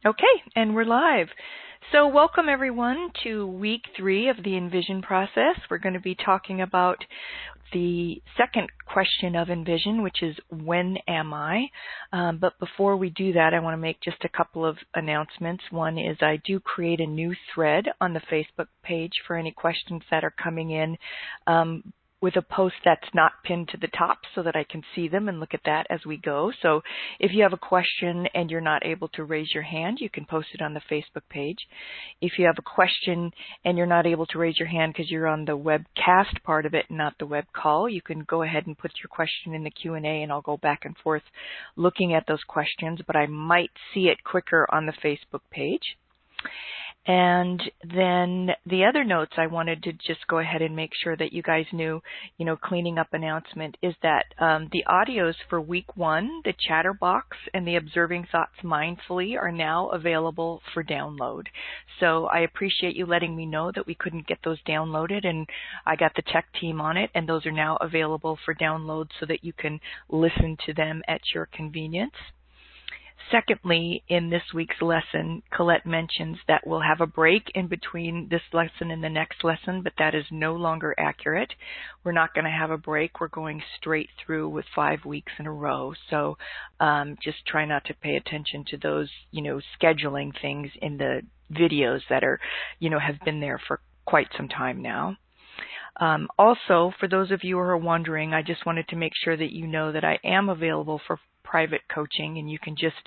Okay, and we're live. So welcome everyone to week 3 of the Envision process. We're going to be talking about the second question of Envision, which is when am I? But before we do that, I want to make just a couple of announcements. One is I do create a new thread on the Facebook page for any questions that are coming in, with a post that's not pinned to the top so that I can see them and look at that as we go. So if you have a question and you're not able to raise your hand, you can post it on the Facebook page. If you have a question and you're not able to raise your hand because you're on the webcast part of it and not the web call, you can go ahead and put your question in the Q&A and I'll go back and forth looking at those questions, but I might see it quicker on the Facebook page. And then the other notes I wanted to just go ahead and make sure that you guys knew, cleaning up announcement is that the audios for week 1, the Chatterbox and the Observing Thoughts Mindfully are now available for download. So I appreciate you letting me know that we couldn't get those downloaded, and I got the tech team on it, and those are now available for download so that you can listen to them at your convenience. Secondly, in this week's lesson, Colette mentions that we'll have a break in between this lesson and the next lesson, but that is no longer accurate. We're not going to have a break. We're going straight through with 5 weeks in a row. So just try not to pay attention to those, scheduling things in the videos that are, have been there for quite some time now. Also, for those of you who are wondering, I just wanted to make sure that you know that I am available for private coaching, and you can just,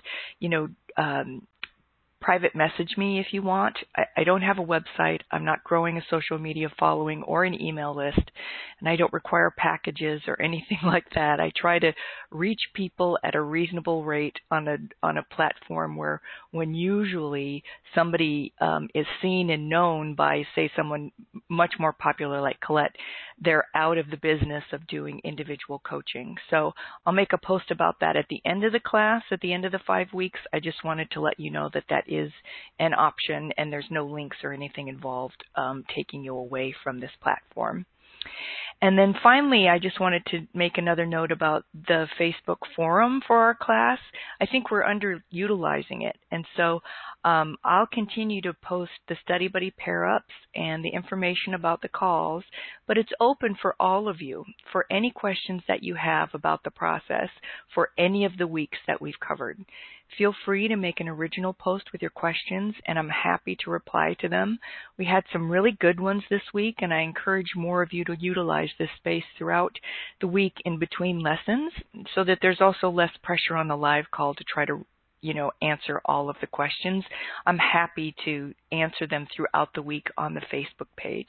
private message me if you want. I don't have a website. I'm not growing a social media following or an email list, and I don't require packages or anything like that. I try to reach people at a reasonable rate on a platform where when usually somebody is seen and known by, say, someone much more popular like Colette, they're out of the business of doing individual coaching. So I'll make a post about that at the end of the class, at the end of the 5 weeks. I just wanted to let you know that that is an option, and there's no links or anything involved taking you away from this platform. And then finally, I just wanted to make another note about the Facebook forum for our class. I think we're underutilizing it. And so I'll continue to post the Study Buddy pair-ups and the information about the calls, but it's open for all of you for any questions that you have about the process for any of the weeks that we've covered. Feel free to make an original post with your questions, and I'm happy to reply to them. We had some really good ones this week, and I encourage more of you to utilize this space throughout the week in between lessons so that there's also less pressure on the live call to try to answer all of the questions. I'm happy to answer them throughout the week on the Facebook page.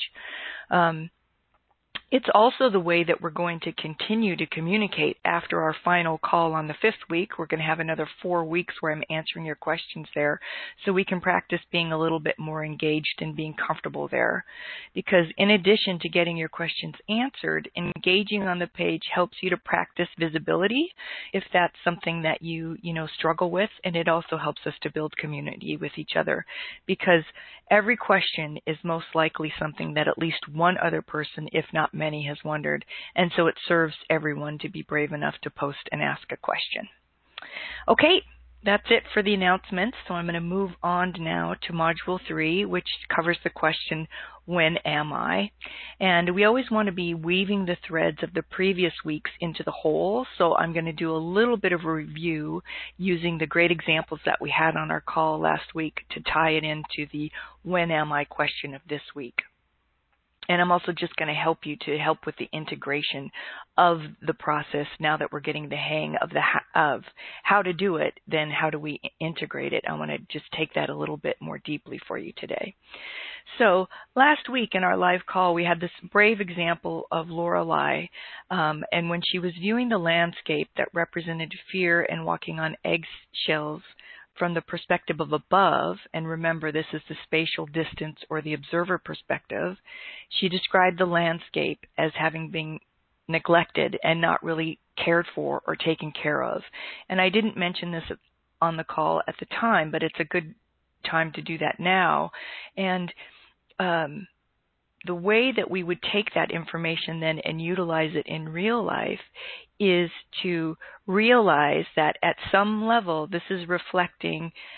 It's also the way that we're going to continue to communicate after our final call on the 5th week. We're going to have another 4 weeks where I'm answering your questions there so we can practice being a little bit more engaged and being comfortable there. Because in addition to getting your questions answered, engaging on the page helps you to practice visibility if that's something that you struggle with, and it also helps us to build community with each other, because every question is most likely something that at least one other person, if not many, has wondered, and so it serves everyone to be brave enough to post and ask a question. Okay, that's it for the announcements, so I'm going to move on now to Module 3, which covers the question, when am I? And we always want to be weaving the threads of the previous weeks into the whole, so I'm going to do a little bit of a review using the great examples that we had on our call last week to tie it into the when am I question of this week. And I'm also just going to help you to help with the integration of the process now that we're getting the hang of how to do it, then how do we integrate it. I want to just take that a little bit more deeply for you today. So last week in our live call, we had this brave example of Lorelei, and when she was viewing the landscape that represented fear and walking on eggshells from the perspective of above, and remember this is the spatial distance or the observer perspective, she described the landscape as having been neglected and not really cared for or taken care of. And I didn't mention this on the call at the time, but it's a good time to do that now. And the way that we would take that information then and utilize it in real life is to realize that at some level this is reflecting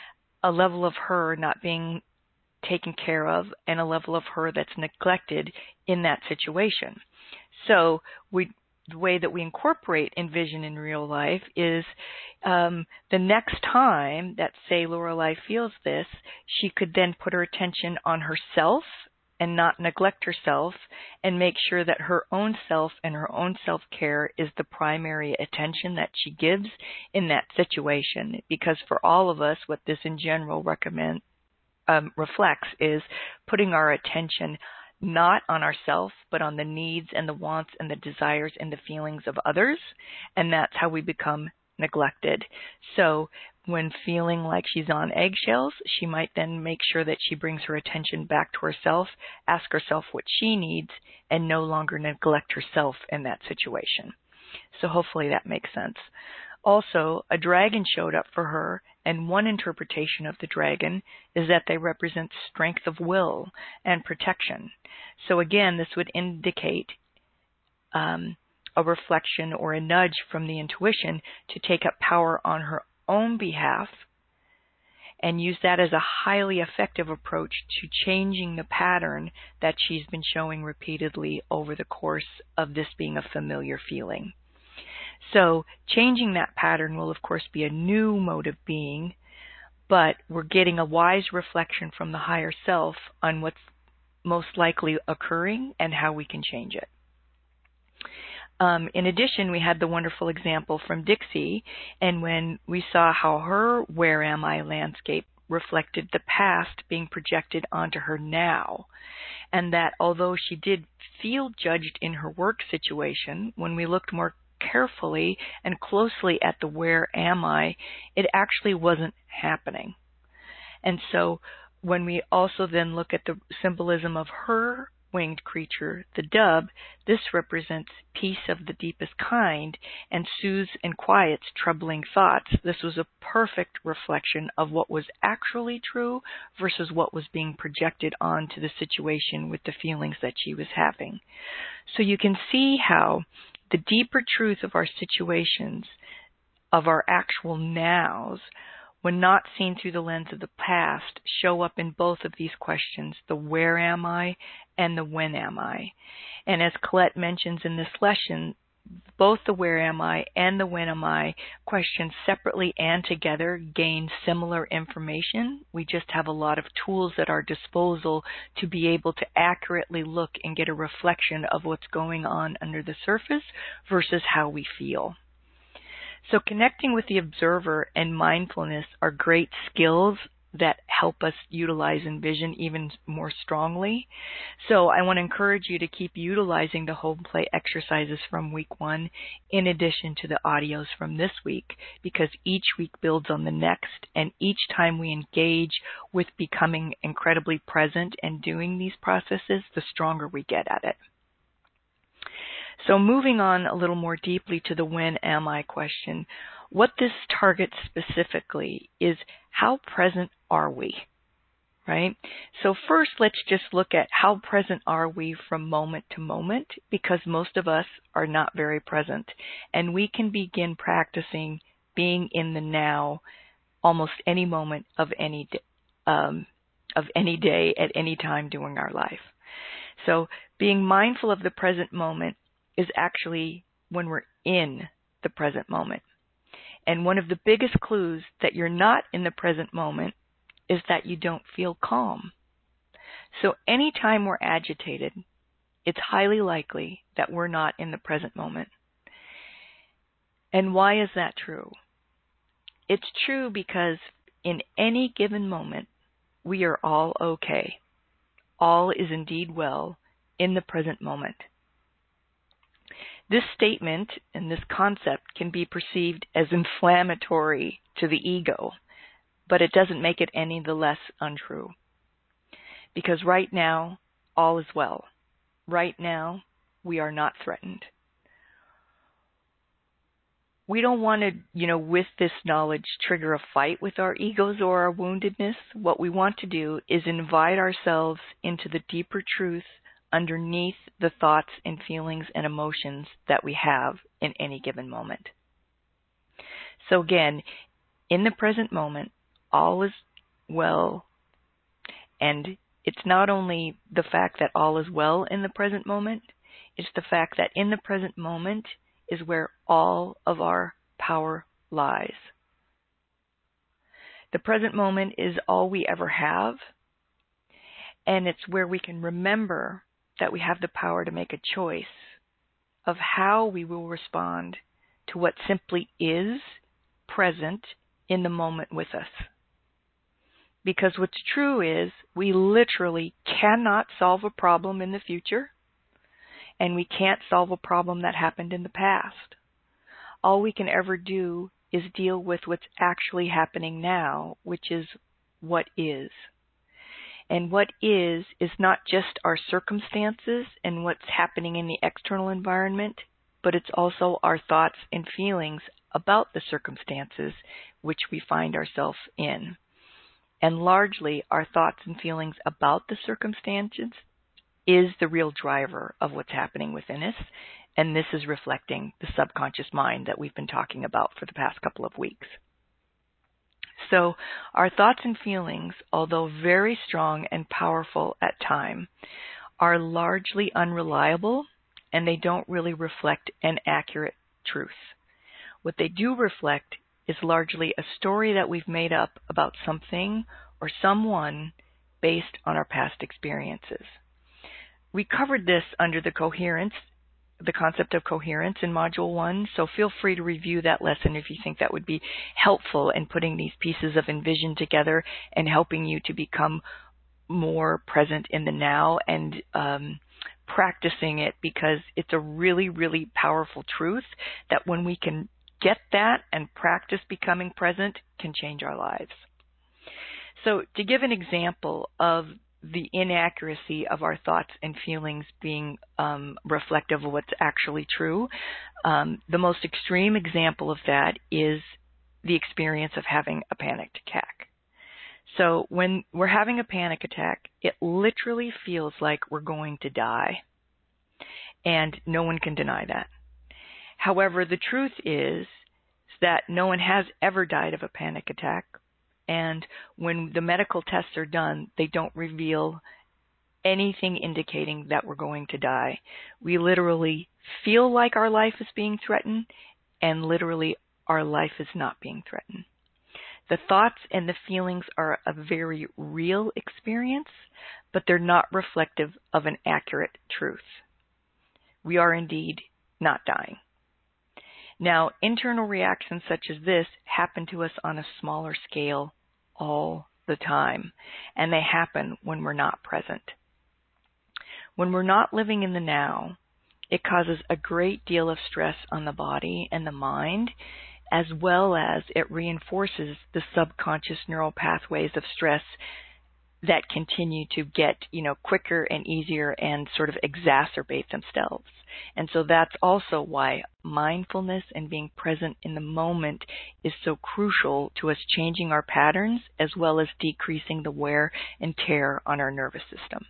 a level of her not being taken care of and a level of her that's neglected in that situation. So the way that we incorporate envision in real life is the next time that, say, Lorelei feels this, she could then put her attention on herself and not neglect herself, and make sure that her own self and her own self-care is the primary attention that she gives in that situation. Because for all of us, what this in general reflects is putting our attention not on ourselves, but on the needs and the wants and the desires and the feelings of others, and that's how we become neglected. So when feeling like she's on eggshells, she might then make sure that she brings her attention back to herself, ask herself what she needs, and no longer neglect herself in that situation. So hopefully that makes sense. Also, a dragon showed up for her, and one interpretation of the dragon is that they represent strength of will and protection. So again, this would indicate a reflection or a nudge from the intuition to take up power on her own behalf and use that as a highly effective approach to changing the pattern that she's been showing repeatedly over the course of this being a familiar feeling. So changing that pattern will, of course, be a new mode of being, but we're getting a wise reflection from the higher self on what's most likely occurring and how we can change it. In addition, we had the wonderful example from Dixie, and when we saw how her Where Am I landscape reflected the past being projected onto her now, and that although she did feel judged in her work situation, when we looked more carefully and closely at the where am I, it actually wasn't happening. And so when we also then look at the symbolism of her winged creature, the dove, this represents peace of the deepest kind and soothes and quiets troubling thoughts. This was a perfect reflection of what was actually true versus what was being projected onto the situation with the feelings that she was having. So you can see how the deeper truth of our situations, of our actual nows, when not seen through the lens of the past, show up in both of these questions, the where am I and the when am I. And as Colette mentions in this lesson, both the where am I and the when am I questions separately and together gain similar information. We just have a lot of tools at our disposal to be able to accurately look and get a reflection of what's going on under the surface versus how we feel. So connecting with the observer and mindfulness are great skills that help us utilize envision even more strongly. So I want to encourage you to keep utilizing the home play exercises from week 1 in addition to the audios from this week, because each week builds on the next, and each time we engage with becoming incredibly present and doing these processes, the stronger we get at it. So moving on a little more deeply to the when am I question, what this targets specifically is how present are we, right? So first, let's just look at how present are we from moment to moment, because most of us are not very present, and we can begin practicing being in the now almost any moment of any day at any time during our life. So being mindful of the present moment is actually when we're in the present moment. And one of the biggest clues that you're not in the present moment is that you don't feel calm. So anytime we're agitated, it's highly likely that we're not in the present moment. And why is that true? It's true because in any given moment, we are all okay. All is indeed well in the present moment. This statement and this concept can be perceived as inflammatory to the ego, but it doesn't make it any the less untrue. Because right now, all is well. Right now, we are not threatened. We don't want to, with this knowledge, trigger a fight with our egos or our woundedness. What we want to do is invite ourselves into the deeper truth underneath the thoughts and feelings and emotions that we have in any given moment. So again, in the present moment, all is well. And it's not only the fact that all is well in the present moment, it's the fact that in the present moment is where all of our power lies. The present moment is all we ever have, and it's where we can remember that we have the power to make a choice of how we will respond to what simply is present in the moment with us. Because what's true is we literally cannot solve a problem in the future, and we can't solve a problem that happened in the past. All we can ever do is deal with what's actually happening now, which is what is. And what is not just our circumstances and what's happening in the external environment, but it's also our thoughts and feelings about the circumstances which we find ourselves in. And largely, our thoughts and feelings about the circumstances is the real driver of what's happening within us. And this is reflecting the subconscious mind that we've been talking about for the past couple of weeks. So our thoughts and feelings, although very strong and powerful at times, are largely unreliable, and they don't really reflect an accurate truth. What they do reflect is largely a story that we've made up about something or someone based on our past experiences. We covered this under the concept of coherence in Module 1, so feel free to review that lesson if you think that would be helpful in putting these pieces of Envision together and helping you to become more present in the now and practicing it, because it's a really, really powerful truth that when we can get that and practice becoming present, can change our lives. So to give an example of the inaccuracy of our thoughts and feelings being reflective of what's actually true, the most extreme example of that is the experience of having a panic attack. So when we're having a panic attack, it literally feels like we're going to die, and no one can deny that. However, the truth is that no one has ever died of a panic attack, and when the medical tests are done, they don't reveal anything indicating that we're going to die. We literally feel like our life is being threatened, and literally our life is not being threatened. The thoughts and the feelings are a very real experience, but they're not reflective of an accurate truth. We are indeed not dying. Now, internal reactions such as this happen to us on a smaller scale all the time, and they happen when we're not present. When we're not living in the now, it causes a great deal of stress on the body and the mind, as well as it reinforces the subconscious neural pathways of stress that continue to get, quicker and easier and sort of exacerbate themselves. And so that's also why mindfulness and being present in the moment is so crucial to us changing our patterns, as well as decreasing the wear and tear on our nervous system.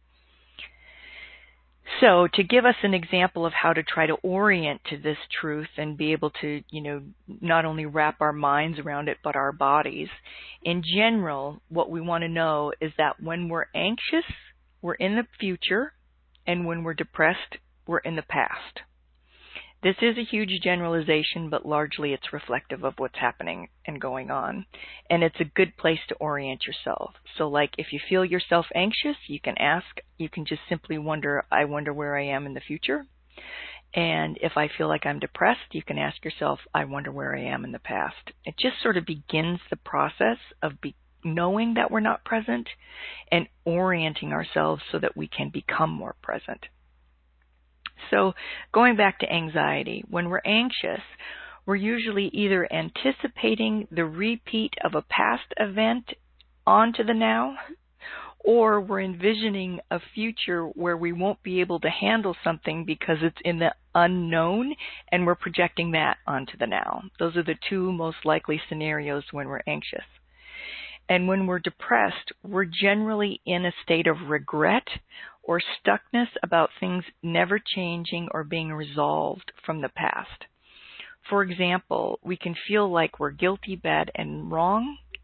So to give us an example of how to try to orient to this truth and be able to, not only wrap our minds around it, but our bodies, in general, what we want to know is that when we're anxious, we're in the future, and when we're depressed, we're in the past. This is a huge generalization, but largely it's reflective of what's happening and going on. And it's a good place to orient yourself. So like if you feel yourself anxious, you can just simply wonder, I wonder where I am in the future. And if I feel like I'm depressed, you can ask yourself, I wonder where I am in the past. It just sort of begins the process of knowing that we're not present and orienting ourselves so that we can become more present. So going back to anxiety, when we're anxious, we're usually either anticipating the repeat of a past event onto the now, or we're envisioning a future where we won't be able to handle something because it's in the unknown, and we're projecting that onto the now. Those are the two most likely scenarios when we're anxious. And when we're depressed, we're generally in a state of regret or stuckness about things never changing or being resolved from the past. For example, we can feel like we're guilty, bad, and wrong,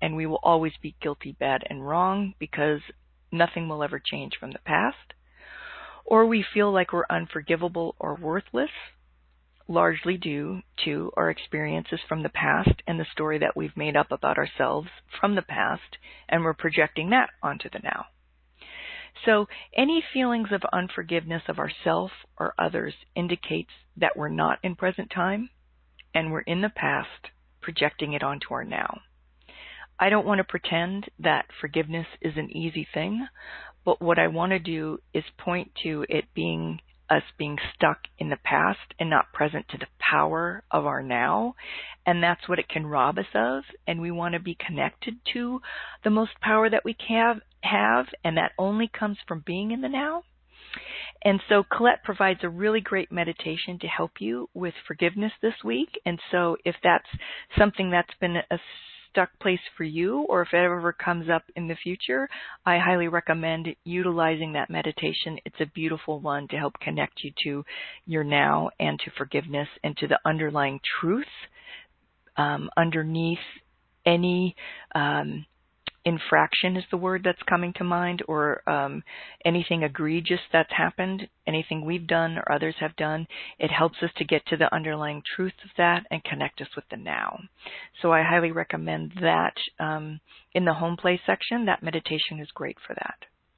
and we will always be guilty, bad, and wrong because nothing will ever change from the past. Or we feel like we're unforgivable or worthless, largely due to our experiences from the past and the story that we've made up about ourselves from the past, and we're projecting that onto the now. So any feelings of unforgiveness of ourselves or others indicates that we're not in present time and we're in the past, projecting it onto our now. I don't want to pretend that forgiveness is an easy thing, but what I want to do is point to it being us being stuck in the past and not present to the power of our now. And that's what it can rob us of. And we want to be connected to the most power that we can have, and that only comes from being in the now. And so Colette provides a really great meditation to help you with forgiveness this week. And so if that's something that's been a stuck place for you, or if it ever comes up in the future, I highly recommend utilizing that meditation. It's a beautiful one to help connect you to your now and to forgiveness and to the underlying truth underneath any infraction is the word that's coming to mind, or anything egregious that's happened, anything we've done or others have done. It helps us to get to the underlying truth of that and connect us with the now. So I highly recommend that in the home play section. That meditation is great for that.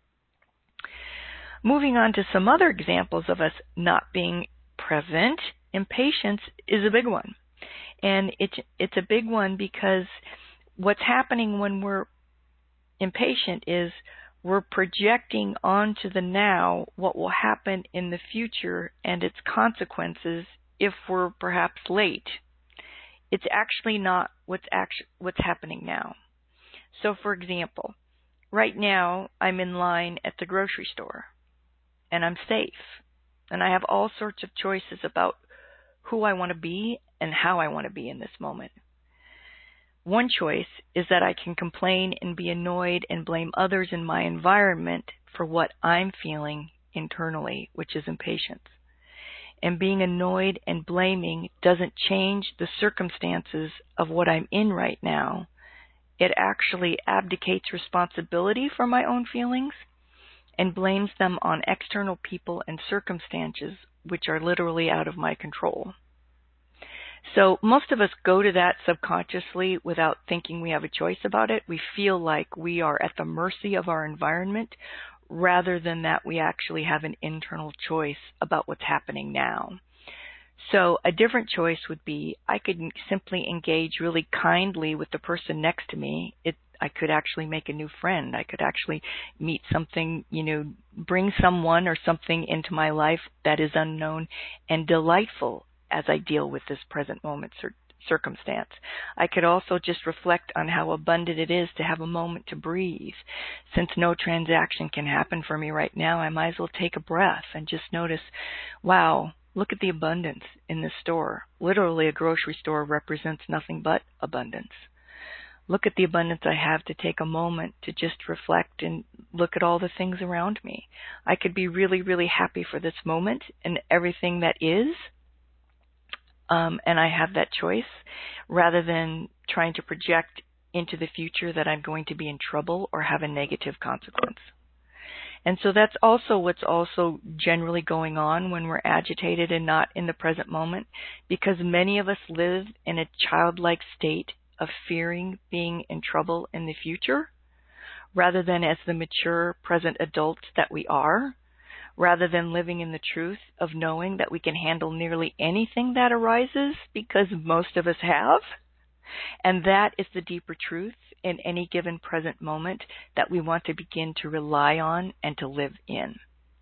Moving on to some other examples of us not being present, impatience is a big one. And it's a big one because what's happening when we're impatient is we're projecting onto the now what will happen in the future and its consequences if we're perhaps late. It's actually not what's happening now. So for example, right now I'm in line at the grocery store and I'm safe and I have all sorts of choices about who I want to be and how I want to be in this moment. One choice is that I can complain and be annoyed and blame others in my environment for what I'm feeling internally, which is impatience. And being annoyed and blaming doesn't change the circumstances of what I'm in right now. It actually abdicates responsibility for my own feelings and blames them on external people and circumstances which are literally out of my control. So most of us go to that subconsciously without thinking we have a choice about it. We feel like we are at the mercy of our environment rather than that we actually have an internal choice about what's happening now. So a different choice would be I could simply engage really kindly with the person next to me. I could actually make a new friend. I could actually meet something, bring someone or something into my life that is unknown and delightful as I deal with this present moment circumstance. I could also just reflect on how abundant it is to have a moment to breathe. Since no transaction can happen for me right now, I might as well take a breath and just notice, wow, look at the abundance in this store. Literally, a grocery store represents nothing but abundance. Look at the abundance I have to take a moment to just reflect and look at all the things around me. I could be really, really happy for this moment and everything that is. And I have that choice rather than trying to project into the future that I'm going to be in trouble or have a negative consequence. And so that's also what's also generally going on when we're agitated and not in the present moment, because many of us live in a childlike state of fearing being in trouble in the future rather than as the mature present adults that we are, rather than living in the truth of knowing that we can handle nearly anything that arises because most of us have. And that is the deeper truth in any given present moment that we want to begin to rely on and to live in.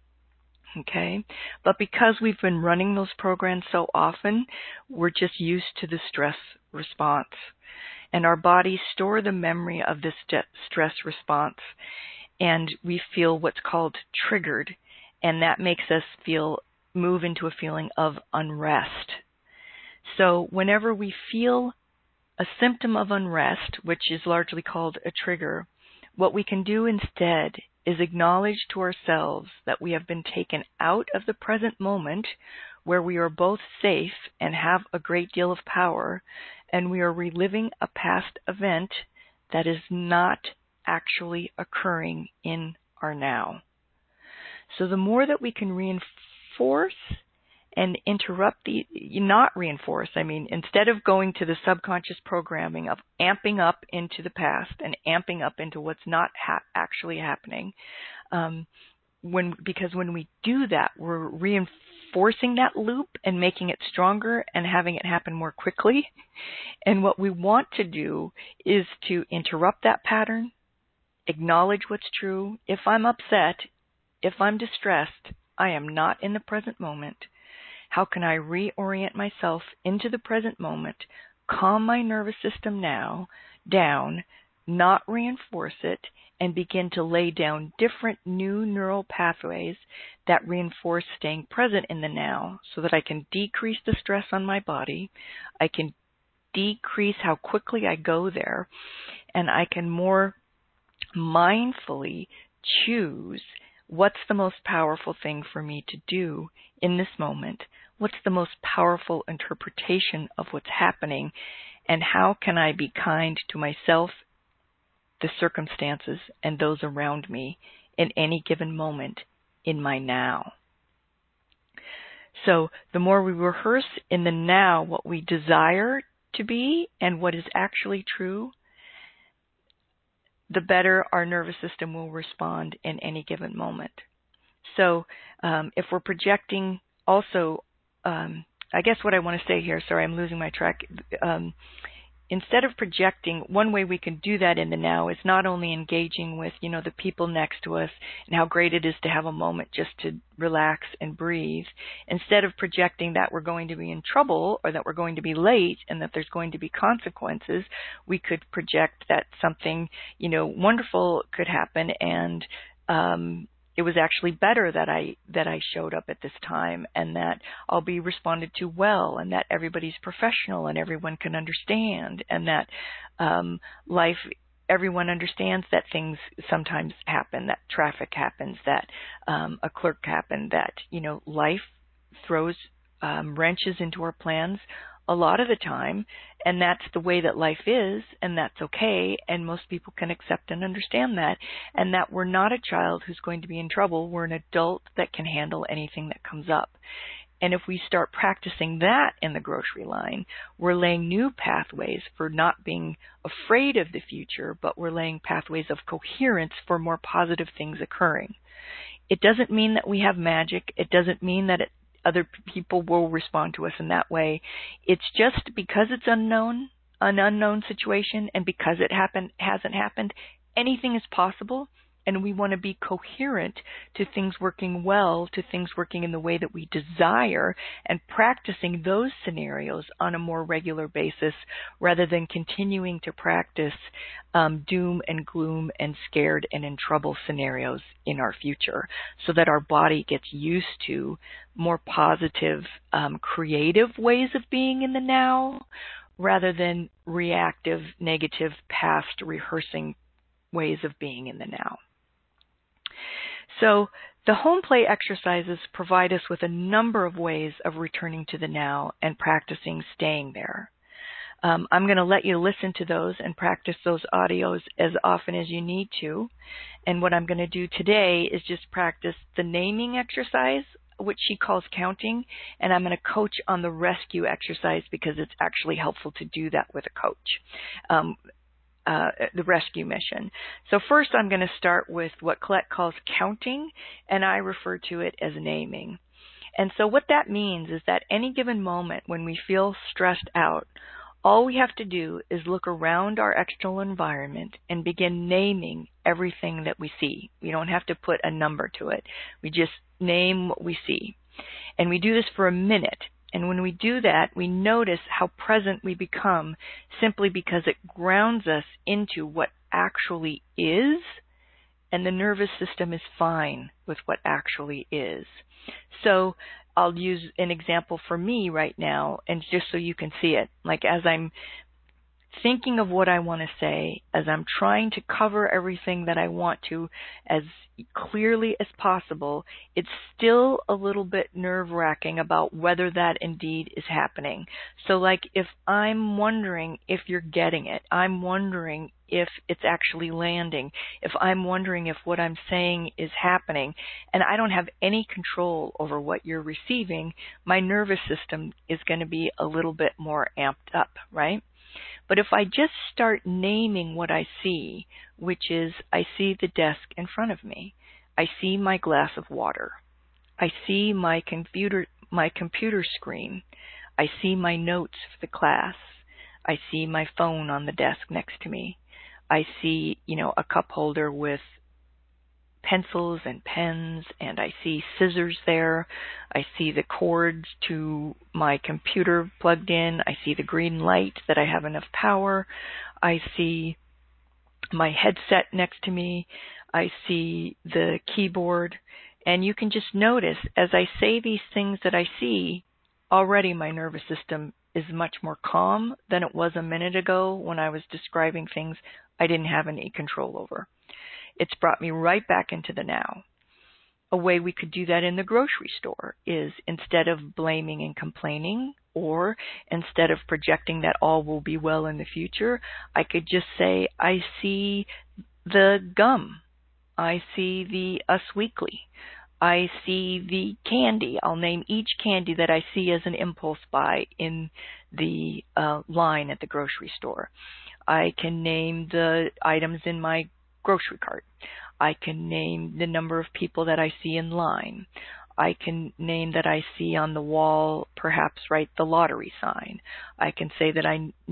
Okay? But because we've been running those programs so often, we're just used to the stress response. And our bodies store the memory of this stress response, and we feel what's called triggered. And that makes us move into a feeling of unrest. So whenever we feel a symptom of unrest, which is largely called a trigger, what we can do instead is acknowledge to ourselves that we have been taken out of the present moment where we are both safe and have a great deal of power, and we are reliving a past event that is not actually occurring in our now. So the more that we can reinforce and interrupt not reinforce, instead of going to the subconscious programming of amping up into the past and amping up into what's not actually happening, because when we do that, we're reinforcing that loop and making it stronger and having it happen more quickly. And what we want to do is to interrupt that pattern, acknowledge what's true. If I'm upset, if I'm distressed, I am not in the present moment. How can I reorient myself into the present moment, calm my nervous system down, not reinforce it, and begin to lay down different new neural pathways that reinforce staying present in the now so that I can decrease the stress on my body, I can decrease how quickly I go there, and I can more mindfully choose what's the most powerful thing for me to do in this moment, what's the most powerful interpretation of what's happening, and how can I be kind to myself, the circumstances, and those around me in any given moment in my now. So the more we rehearse in the now what we desire to be and what is actually true, the better our nervous system will respond in any given moment. So if we're projecting also, I guess what I want to say here, sorry, I'm losing my track. Instead of projecting, one way we can do that in the now is not only engaging with, the people next to us and how great it is to have a moment just to relax and breathe. Instead of projecting that we're going to be in trouble or that we're going to be late and that there's going to be consequences, we could project that something, wonderful could happen and it was actually better that I showed up at this time and that I'll be responded to well and that everybody's professional and everyone can understand and that everyone understands that things sometimes happen, that traffic happens, that a clerk happened, that, life throws wrenches into our plans a lot of the time, and that's the way that life is, and that's okay, and most people can accept and understand that, and that we're not a child who's going to be in trouble. We're an adult that can handle anything that comes up. And if we start practicing that in the grocery line, we're laying new pathways for not being afraid of the future, but we're laying pathways of coherence for more positive things occurring. It doesn't mean that we have magic. It doesn't mean that other people will respond to us in that way. It's just because it's an unknown situation, and because it hasn't happened, anything is possible, and we want to be coherent to things working well, to things working in the way that we desire, and practicing those scenarios on a more regular basis rather than continuing to practice doom and gloom and scared and in trouble scenarios in our future, so that our body gets used to more positive, creative ways of being in the now rather than reactive, negative, past rehearsing ways of being in the now. So the home play exercises provide us with a number of ways of returning to the now and practicing staying there. I'm going to let you listen to those and practice those audios as often as you need to. And what I'm going to do today is just practice the naming exercise, which she calls counting, and I'm going to coach on the rescue exercise because it's actually helpful to do that with a coach. The rescue mission. So first I'm going to start with what Colette calls counting, and I refer to it as naming. And so what that means is that any given moment when we feel stressed out, all we have to do is look around our external environment and begin naming everything that we see. We don't have to put a number to it. We just name what we see. And we do this for a minute. And when we do that, we notice how present we become simply because it grounds us into what actually is, and the nervous system is fine with what actually is. So I'll use an example for me right now, and just so you can see it. Like as I'm thinking of what I want to say, as I'm trying to cover everything that I want to as clearly as possible, it's still a little bit nerve-wracking about whether that indeed is happening. So like if I'm wondering if you're getting it, I'm wondering if it's actually landing, if I'm wondering if what I'm saying is happening, and I don't have any control over what you're receiving, my nervous system is going to be a little bit more amped up, right? But if I just start naming what I see, which is I see the desk in front of me, I see my glass of water, I see my computer screen, I see my notes for the class, I see my phone on the desk next to me, I see, a cup holder with pencils and pens, and I see scissors there. I see the cords to my computer plugged in. I see the green light that I have enough power. I see my headset next to me. I see the keyboard. And you can just notice as I say these things that I see, already my nervous system is much more calm than it was a minute ago when I was describing things I didn't have any control over. It's brought me right back into the now. A way we could do that in the grocery store is instead of blaming and complaining, or instead of projecting that all will be well in the future, I could just say, I see the gum. I see the Us Weekly. I see the candy. I'll name each candy that I see as an impulse buy in the line at the grocery store. I can name the items in my grocery cart. I can name the number of people that I see in line. I can name that I see on the wall, perhaps write the lottery sign. I can say that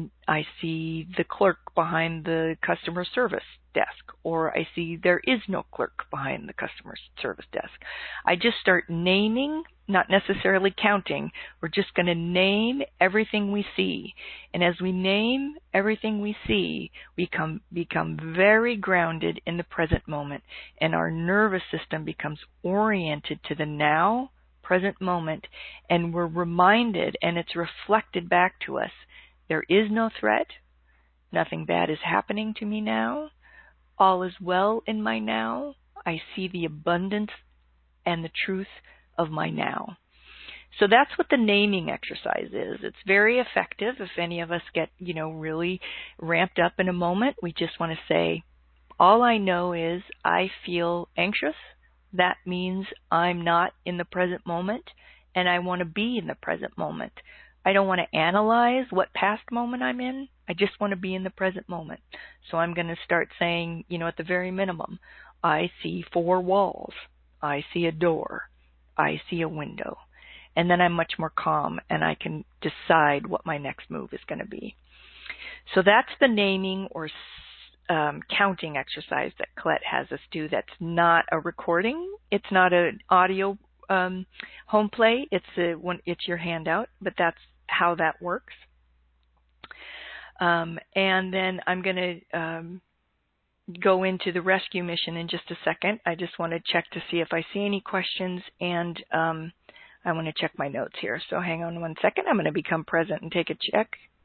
I see the clerk behind the customer service desk, or I see there is no clerk behind the customer service desk. I just start naming, not necessarily counting. We're just going to name everything we see. And as we name everything we see, we become very grounded in the present moment, and our nervous system becomes oriented to the now, present moment, and we're reminded, and it's reflected back to us, there is no threat, nothing bad is happening to me now, all is well in my now, I see the abundance and the truth of my now. So that's what the naming exercise is. It's very effective if any of us get, really ramped up in a moment. We just want to say, all I know is I feel anxious. That means I'm not in the present moment, and I want to be in the present moment. I don't want to analyze what past moment I'm in. I just want to be in the present moment. So I'm going to start saying, at the very minimum, I see 4 walls. I see a door. I see a window. And then I'm much more calm, and I can decide what my next move is going to be. So that's the naming or counting exercise that Colette has us do. That's not a recording. It's not an audio home play. It's your handout, but that's how that works. And then I'm going to go into the rescue mission in just a second. I just want to check to see if I see any questions, and I want to check my notes here. So hang on one second. I'm going to become present and take a check.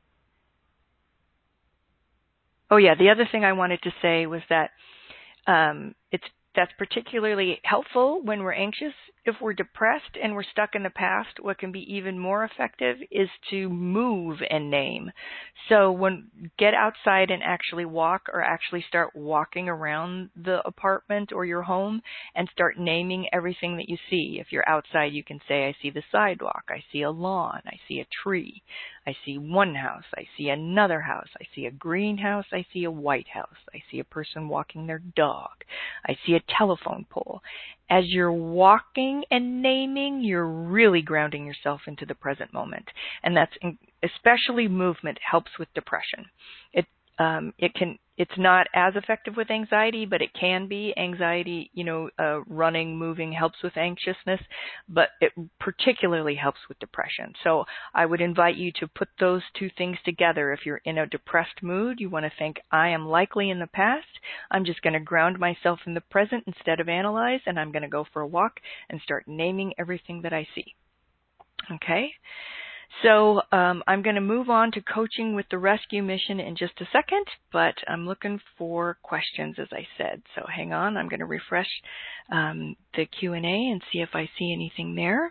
Oh yeah, the other thing I wanted to say was that that's particularly helpful when we're anxious. If we're depressed and we're stuck in the past, what can be even more effective is to move and name. So get outside and actually walk, or actually start walking around the apartment or your home and start naming everything that you see. If you're outside, you can say, I see the sidewalk, I see a lawn, I see a tree, I see one house, I see another house, I see a greenhouse, I see a white house, I see a person walking their dog, I see a telephone pole. As you're walking and naming, you're really grounding yourself into the present moment. And that's especially movement helps with depression. It's not as effective with anxiety, but it can be. Anxiety, running, moving helps with anxiousness, but it particularly helps with depression. So I would invite you to put those two things together. If you're in a depressed mood, you want to think, I am likely in the past. I'm just going to ground myself in the present instead of analyze, and I'm going to go for a walk and start naming everything that I see. Okay? So I'm going to move on to coaching with the rescue mission in just a second, but I'm looking for questions, as I said. So hang on. I'm going to refresh the Q&A and see if I see anything there.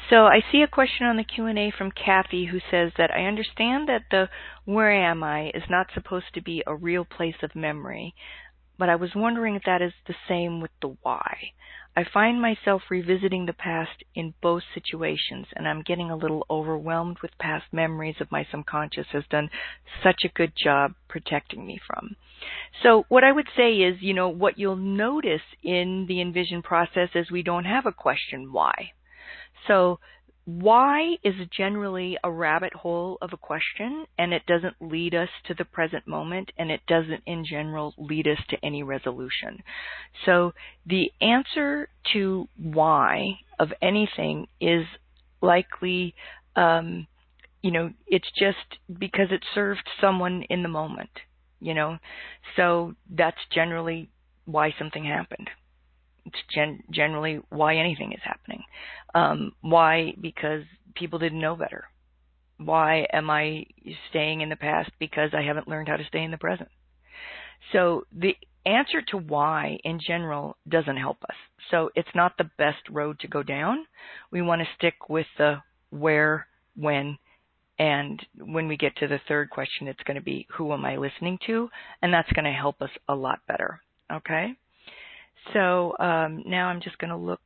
So I see a question on the Q&A from Kathy who says that I understand that the where am I is not supposed to be a real place of memory, but I was wondering if that is the same with the why. I find myself revisiting the past in both situations, and I'm getting a little overwhelmed with past memories of my subconscious has done such a good job protecting me from. So what I would say is, what you'll notice in the Envision process is we don't have a question why. So why is generally a rabbit hole of a question, and it doesn't lead us to the present moment, and it doesn't in general lead us to any resolution. So the answer to why of anything is likely, it's just because it served someone in the moment, So that's generally why something happened. It's generally why anything is happening. Why? Because people didn't know better. Why am I staying in the past? Because I haven't learned how to stay in the present. So the answer to why in general doesn't help us. So it's not the best road to go down. We want to stick with the where, when, and when we get to the third question, it's going to be who am I listening to? And that's going to help us a lot better. Okay? So now I'm just going to look.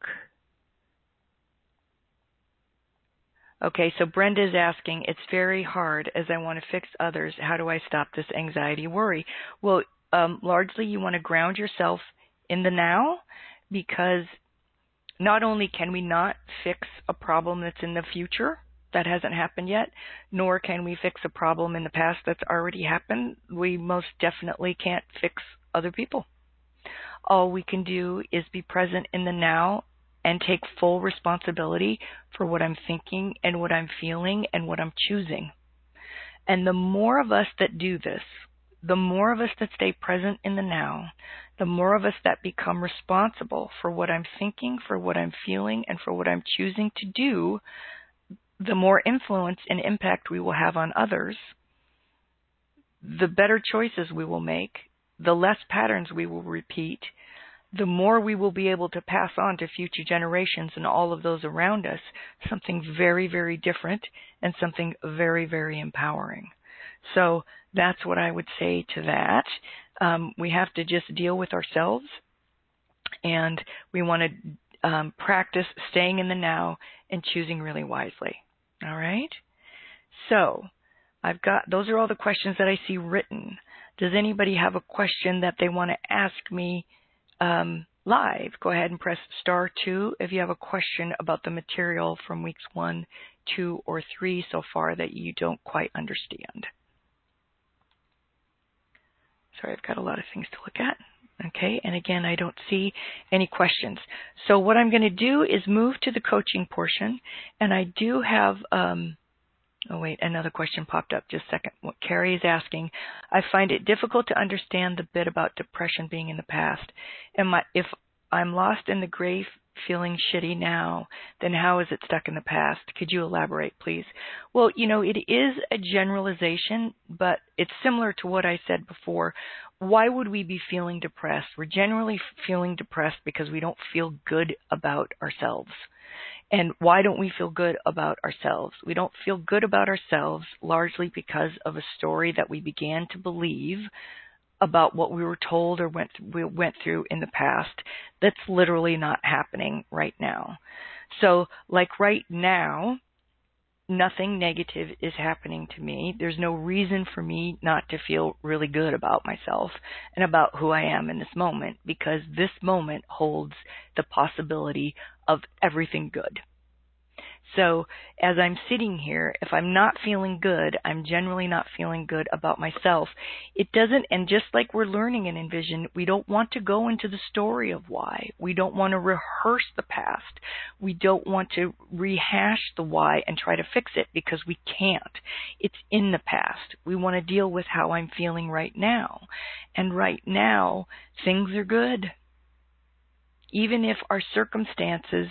Okay, so Brenda is asking, it's very hard as I want to fix others. How do I stop this anxiety worry? Well, largely you want to ground yourself in the now, because not only can we not fix a problem that's in the future that hasn't happened yet, nor can we fix a problem in the past that's already happened. We most definitely can't fix other people. All we can do is be present in the now and take full responsibility for what I'm thinking and what I'm feeling and what I'm choosing. And the more of us that do this, the more of us that stay present in the now, the more of us that become responsible for what I'm thinking, for what I'm feeling, and for what I'm choosing to do, the more influence and impact we will have on others, the better choices we will make, the less patterns we will repeat, the more we will be able to pass on to future generations and all of those around us something very, very different and something very, very empowering. So that's what I would say to that. We have to just deal with ourselves, and we want to practice staying in the now and choosing really wisely. All right? So those are all the questions that I see written. Does anybody have a question that they want to ask me live? Go ahead and press *2 if you have a question about the material from weeks 1, 2, or 3 so far that you don't quite understand. Sorry, I've got a lot of things to look at. Okay, and again, I don't see any questions. So what I'm going to do is move to the coaching portion, and I do have oh, wait, another question popped up. Just a second. What Carrie is asking, I find it difficult to understand the bit about depression being in the past. If I'm lost in the grave feeling shitty now, then how is it stuck in the past? Could you elaborate, please? Well, it is a generalization, but it's similar to what I said before. Why would we be feeling depressed? We're generally feeling depressed because we don't feel good about ourselves. And why don't we feel good about ourselves? We don't feel good about ourselves largely because of a story that we began to believe about what we were told or we went through in the past that's literally not happening right now. So, like right now, nothing negative is happening to me. There's no reason for me not to feel really good about myself and about who I am in this moment, because this moment holds the possibility of everything good. So as I'm sitting here, if I'm not feeling good, I'm generally not feeling good about myself. It doesn't, and just like we're learning in Envision, we don't want to go into the story of why. We don't want to rehearse the past. We don't want to rehash the why and try to fix it, because we can't. It's in the past. We want to deal with how I'm feeling right now. And right now, things are good. Even if our circumstances,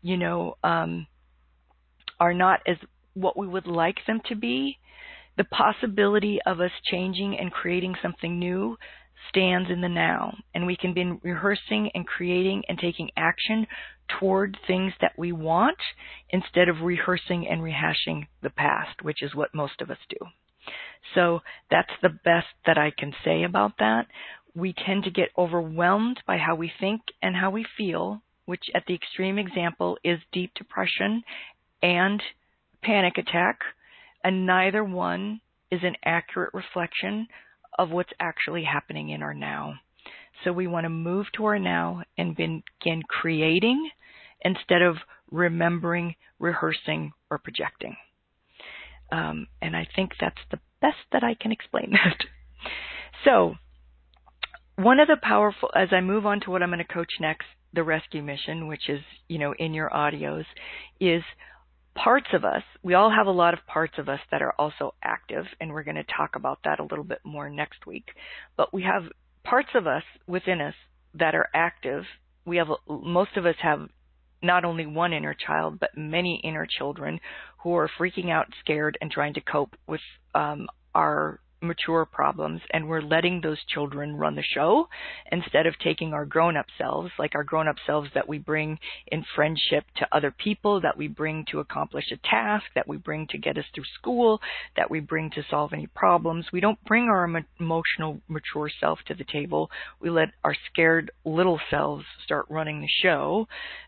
are not as what we would like them to be, the possibility of us changing and creating something new stands in the now, and we can be rehearsing and creating and taking action toward things that we want instead of rehearsing and rehashing the past, which is what most of us do. So that's the best that I can say about that. We tend to get overwhelmed by how we think and how we feel, which at the extreme example is deep depression and panic attack, and neither one is an accurate reflection of what's actually happening in our now. So we want to move to our now and begin creating instead of remembering, rehearsing, or projecting. And I think that's the best that I can explain that. So one of the powerful, as I move on to what I'm going to coach next, the rescue mission, which is, in your audios, is parts of us. We all have a lot of parts of us that are also active, and we're going to talk about that a little bit more next week. But we have parts of us within us that are active. Most of us have not only one inner child, but many inner children who are freaking out, scared, and trying to cope with our mature problems, and we're letting those children run the show instead of taking our grown-up selves, like our grown-up selves that we bring in friendship to other people, that we bring to accomplish a task, that we bring to get us through school, that we bring to solve any problems. We don't bring our emotional, mature self to the table. We let our scared little selves start running the show.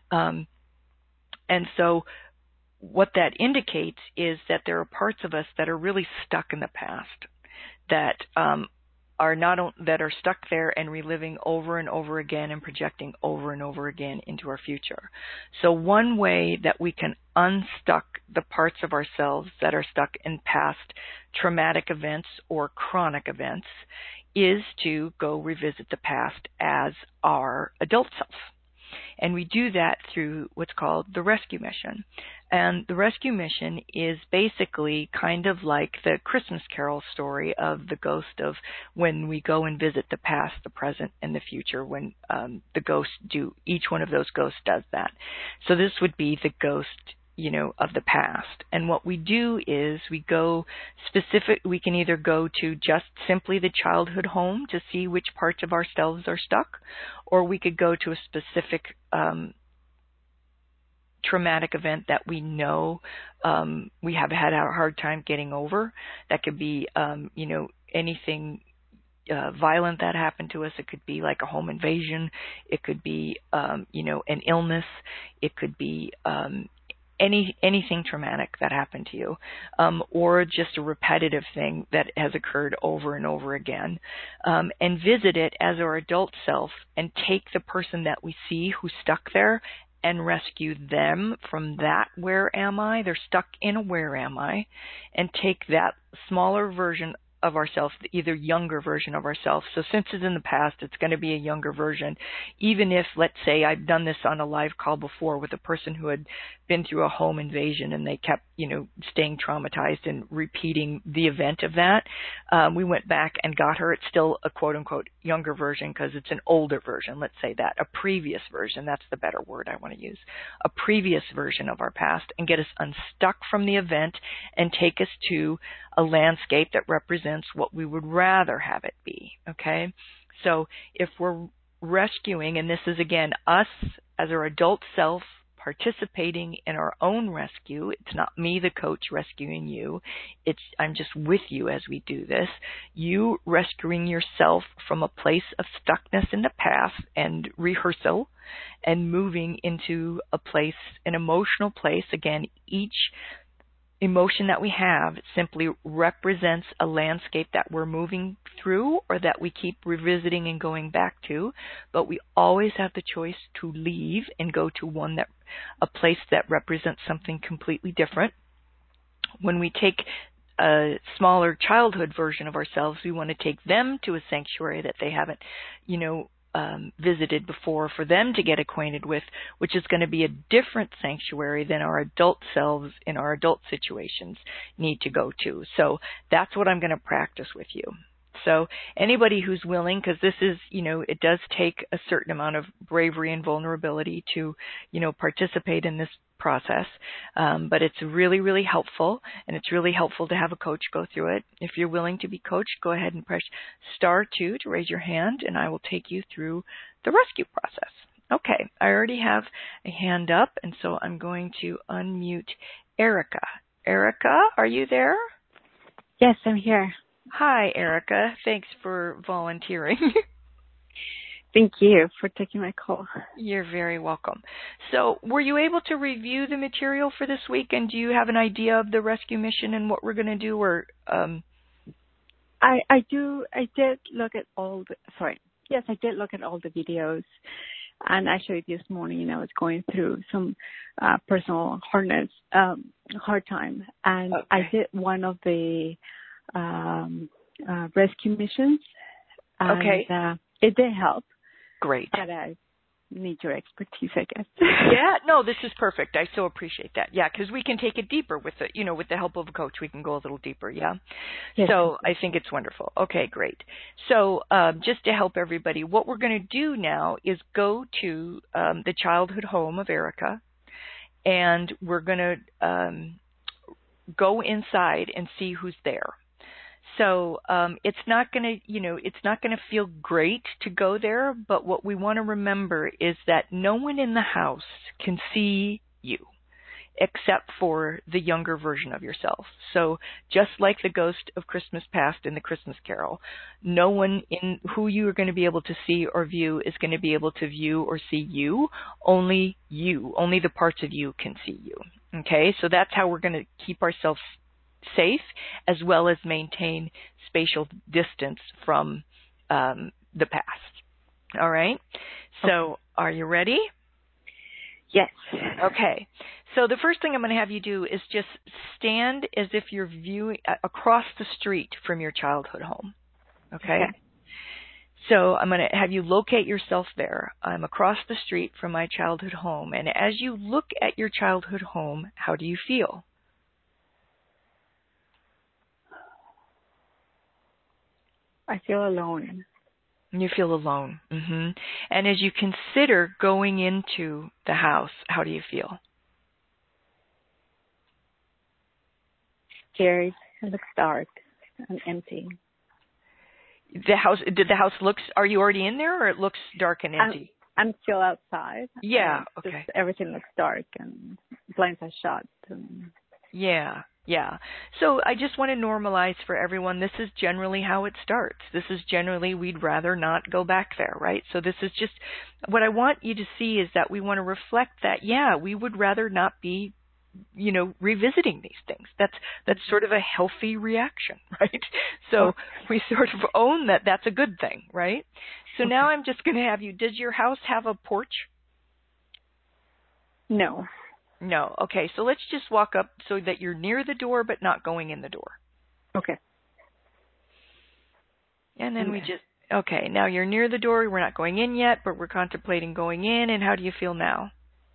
And so what that indicates is that there are parts of us that are really stuck in the past, that are stuck there and reliving over and over again and projecting over and over again into our future. So one way that we can unstuck the parts of ourselves that are stuck in past traumatic events or chronic events is to go revisit the past as our adult self. And we do that through what's called the rescue mission. And the rescue mission is basically kind of like the Christmas Carol story of the ghost of when we go and visit the past, the present, and the future, when the ghosts do, each one of those ghosts does that. So this would be the ghost, of the past. And what we do is we can either go to just simply the childhood home to see which parts of ourselves are stuck, or we could go to a specific traumatic event that we know we have had a hard time getting over. That could be, anything violent that happened to us. It could be like a home invasion. It could be, an illness. It could be anything traumatic that happened to you, or just a repetitive thing that has occurred over and over again, and visit it as our adult self and take the person that we see who's stuck there and rescue them from that where am I? They're stuck in a where am I, and take that smaller version of ourselves, either younger version of ourselves. So since it's in the past, it's going to be a younger version. Even if, let's say, I've done this on a live call before with a person who had been through a home invasion and they kept, staying traumatized and repeating the event of that. We went back and got her. It's still a quote unquote younger version because it's an older version. Let's say that, a previous version. That's the better word I want to use. A previous version of our past, and get us unstuck from the event and take us to a landscape that represents what we would rather have it be. Okay. So if we're rescuing, and this is again us as our adult self participating in our own rescue. It's not me, the coach, rescuing you. I'm just with you as we do this. You rescuing yourself from a place of stuckness in the past and rehearsal, and moving into a place, an emotional place. Again, each emotion that we have simply represents a landscape that we're moving through or that we keep revisiting and going back to, but we always have the choice to leave and go to a place that represents something completely different. When we take a smaller childhood version of ourselves, we want to take them to a sanctuary that they haven't, visited before, for them to get acquainted with, which is going to be a different sanctuary than our adult selves in our adult situations need to go to. So that's what I'm going to practice with you. So anybody who's willing, because this is, it does take a certain amount of bravery and vulnerability to, participate in this process. But it's really, really helpful, and it's really helpful to have a coach go through it. If you're willing to be coached, go ahead and press *2 to raise your hand, and I will take you through the rescue process. Okay, I already have a hand up, and so I'm going to unmute Erica. Erica, are you there? Yes, I'm here. Hi, Erica. Thanks for volunteering. Thank you for taking my call. You're very welcome. So, were you able to review the material for this week, and do you have an idea of the rescue mission and what we're going to do? Or I did look at all the. Sorry. Yes, I did look at all the videos, and actually this morning I was going through some personal hard time, and okay. I did one of the rescue missions. And, okay. It did help. Great. But I need your expertise, I guess. Yeah, no, this is perfect. I so appreciate that. Yeah, because we can take it deeper with the help of a coach. We can go a little deeper. Yeah. Yes. So I think it's wonderful. Okay, great. So just to help everybody, what we're going to do now is go to the childhood home of Erica, and we're going to go inside and see who's there. So it's not going to feel great to go there, but what we want to remember is that no one in the house can see you except for the younger version of yourself. So just like the ghost of Christmas past in the Christmas Carol, no one in who you are going to be able to see or view is going to be able to view or see you. Only the parts of you can see you. Okay, so that's how we're going to keep ourselves safe, as well as maintain spatial distance from the past. All right? So are you ready? Yes. Okay. So the first thing I'm going to have you do is just stand as if you're viewing across the street from your childhood home. Okay? So I'm going to have you locate yourself there. I'm across the street from my childhood home. And as you look at your childhood home, how do you feel? I feel alone. You feel alone. Mm-hmm. And as you consider going into the house, how do you feel? Scared. It looks dark and empty. Did the house look, are you already in there, or it looks dark and empty? I'm still outside. Yeah, okay. Everything looks dark and blinds are shut. Yeah. So I just want to normalize for everyone, this is generally how it starts. This is generally, we'd rather not go back there, right? So this is just, what I want you to see is that we want to reflect that, we would rather not be, revisiting these things. That's sort of a healthy reaction, right? So we sort of own that that's a good thing, right? So now I'm just going to have you, does your house have a porch? No. No. Okay, so let's just walk up so that you're near the door but not going in the door. Okay. And then okay, now you're near the door. We're not going in yet, but we're contemplating going in. And how do you feel now?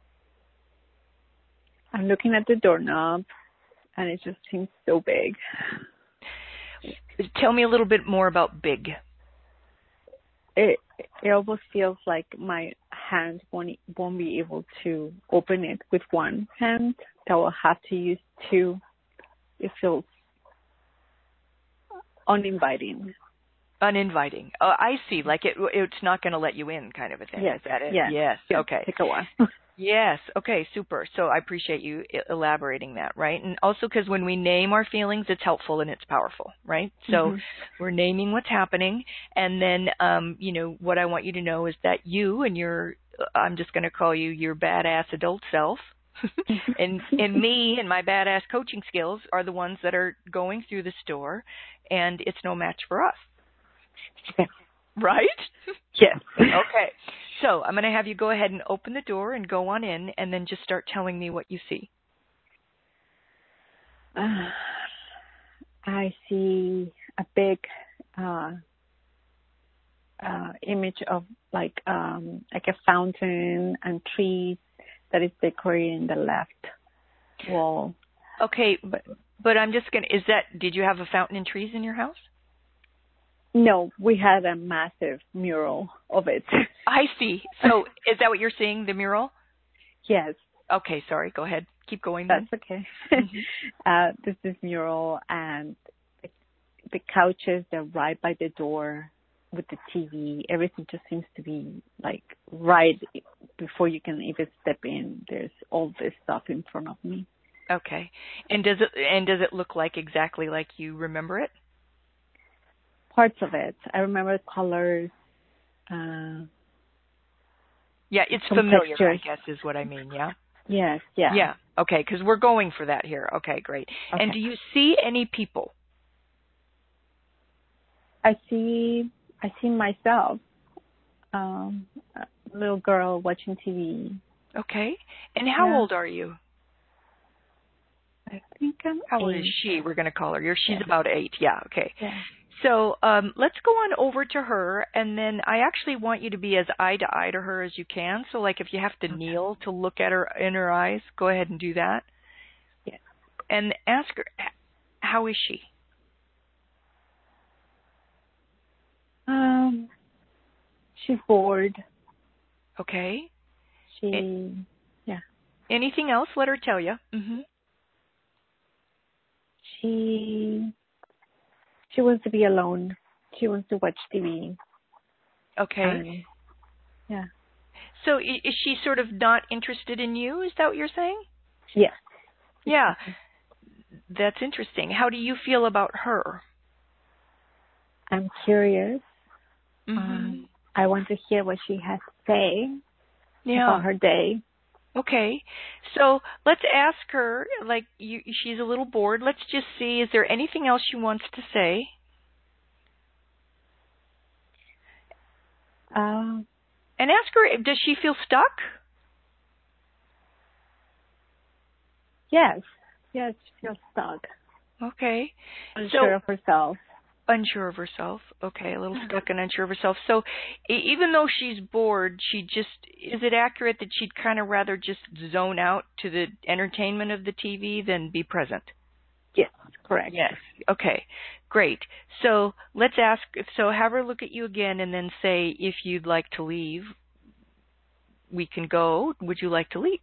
I'm looking at the doorknob, and it just seems so big. Tell me a little bit more about big. It almost feels like my hand won't be able to open it with one hand. I will have to use two. It feels uninviting. Uninviting. Oh, I see. Like it's not going to let you in, kind of a thing. Yes. Is that it? Yes. Okay. Take a while. Yes. Okay. Super. So I appreciate you elaborating that, right? And also because when we name our feelings, it's helpful and it's powerful, right? So we're naming what's happening, and then, what I want you to know is that you and I'm just going to call you your badass adult self, and me and my badass coaching skills are the ones that are going through the store, and it's no match for us. Okay. Right? Yes. Okay. So I'm going to have you go ahead and open the door and go on in, and then just start telling me what you see. I see a big image of like a fountain and trees that is decorating the left wall. Okay, but I'm just going to, did you have a fountain and trees in your house? No, we had a massive mural of it. I see. So is that what you're seeing, the mural? Yes, Okay, sorry. Go ahead. Keep going that's then. okay. Mm-hmm. There's this mural, and the couches are right by the door with the TV. Everything just seems to be like right before you can even step in. There's all this stuff in front of me. Okay. And does it look like exactly like you remember it? Parts of it. I remember colors. Yeah, it's Some familiar, I textures. guess, is what I mean. Yeah. Yes, yeah. Yeah. Okay, because we're going for that here. Okay, great. And Okay. do you see any people? I see myself, a little girl watching TV. Okay. And how Yeah. old are you? I think I'm How old is 8. she? We're going to call her. She's Yeah. about 8. Yeah. Okay. Yeah. So let's go on over to her, and then I actually want you to be as eye to eye to her as you can. So, like, if you have to Okay. kneel to look at her in her eyes, go ahead and do that, Yeah. and ask her, how is she? She's bored. Okay. Yeah. Anything else? Let her tell you. Mm-hmm. She wants to be alone. She wants to watch TV. Okay. And yeah. So is she sort of not interested in you? Is that what you're saying? Yes. Yeah. That's interesting. How do you feel about her? I'm curious. Mm-hmm. I want to hear what she has to say Yeah. about her day. Okay. So let's ask her, like, she's a little bored. Let's just see, is there anything else she wants to say? Uh, And ask her, does she feel stuck? yes. Yes, she feels stuck. Okay. Unsure So of herself. unsure of herself. Okay, a little stuck and unsure of herself. So even though she's bored, is it accurate that she'd kind of rather just zone out to the entertainment of the TV than be present? Yes, correct. Yes. Okay. Great. So let's ask, so have her look at you again and then say, if you'd like to leave, we can go. Would you like to leave?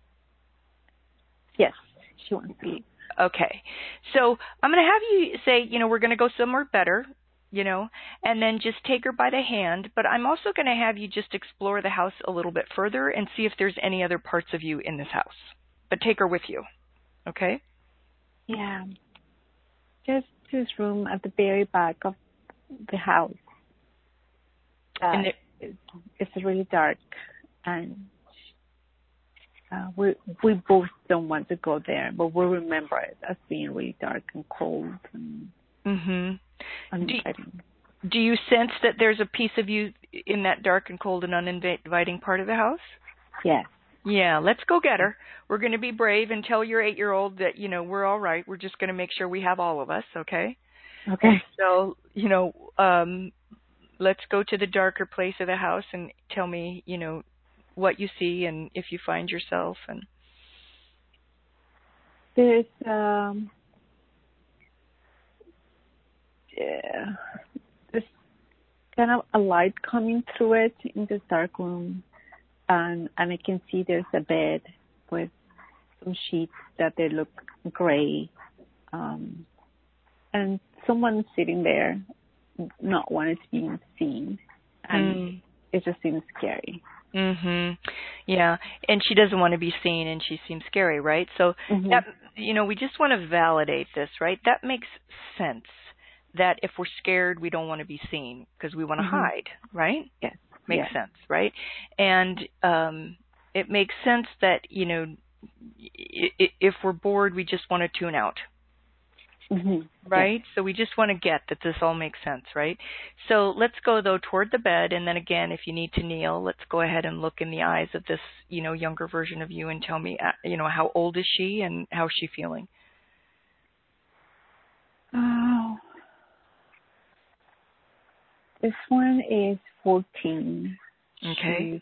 Yes, she wants to leave. Okay. So I'm going to have you say, we're going to go somewhere better, and then just take her by the hand. But I'm also going to have you just explore the house a little bit further and see if there's any other parts of you in this house. But take her with you. Okay? Yeah. Just this room at the very back of the house. And It's really dark, and we both don't want to go there, but we remember it as being really dark and cold and uninviting. Do you sense that there's a piece of you in that dark and cold and uninviting part of the house? Yes. Yeah, let's go get her. We're going to be brave and tell your 8-year-old that, we're all right. We're just going to make sure we have all of us, okay? Okay. So, let's go to the darker place of the house and tell me, what you see and if you find yourself. And There's there's kind of a light coming through it in this dark room, and I can see there's a bed with some sheets that they look gray, and someone sitting there, not wanting to be seen, and it just seems scary. Yeah, and she doesn't want to be seen, and she seems scary, right? So that we just want to validate this, right? That makes sense. That if we're scared, we don't want to be seen because we want to hide, right? Yes, makes sense, right? And it makes sense that if we're bored, we just want to tune out. Right? Yes. So we just want to get that this all makes sense, right? So let's go, though, toward the bed. And then again, if you need to kneel, let's go ahead and look in the eyes of this, younger version of you and tell me, how old is she and how's she feeling? Oh, this one is 14. Okay.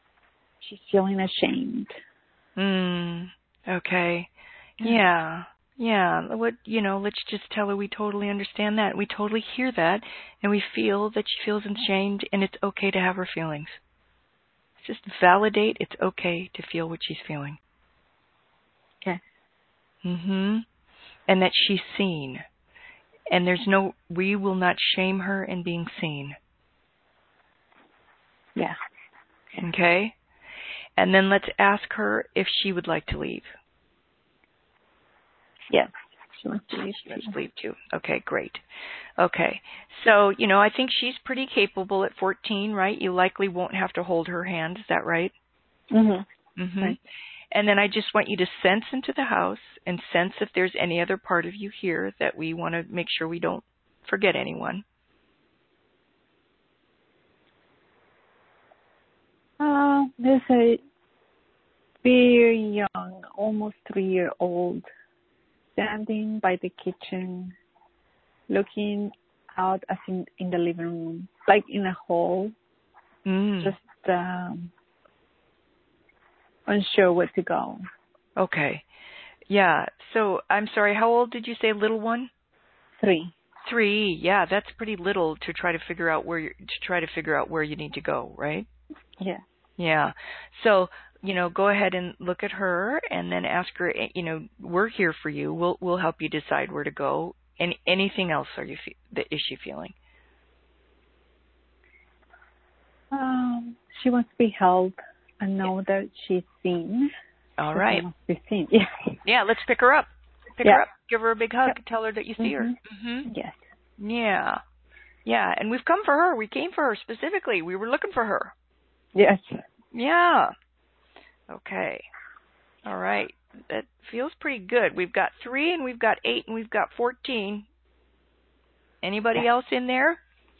She's feeling ashamed. Okay. Yeah. Yeah, let's just tell her we totally understand that. We totally hear that, and we feel that she feels ashamed, and it's okay to have her feelings. Just validate it's okay to feel what she's feeling. Okay. And that she's seen. And we will not shame her in being seen. Yeah. Okay? And then let's ask her if she would like to leave. Yes. She wants to leave. She wants to leave too. Okay, great. Okay. So, I think she's pretty capable at 14, right? You likely won't have to hold her hand. Is that right? Right. And then I just want you to sense into the house and sense if there's any other part of you here that we want to make sure we don't forget anyone. There's a very young, almost 3-year-old, standing by the kitchen, looking out as in the living room, like in a hall, just unsure where to go. Okay. Yeah. So I'm sorry, how old did you say, little one? 3. 3. Yeah, that's pretty little to try to figure out where you need to go, right? Yeah. Yeah. So, go ahead and look at her and then ask her, we're here for you. We'll help you decide where to go. And anything else is she feeling? She wants to be held and know that she's seen. All right. She wants to be seen. Yeah. Yeah, let's pick her up. Pick her up. Give her a big hug. Tell her that you see her. Yes. Yeah. Yeah, and we've come for her. We came for her specifically. We were looking for her. Yes. Yeah. Okay. All right. That feels pretty good. We've got 3 and we've got 8 and we've got 14. Anybody else in there?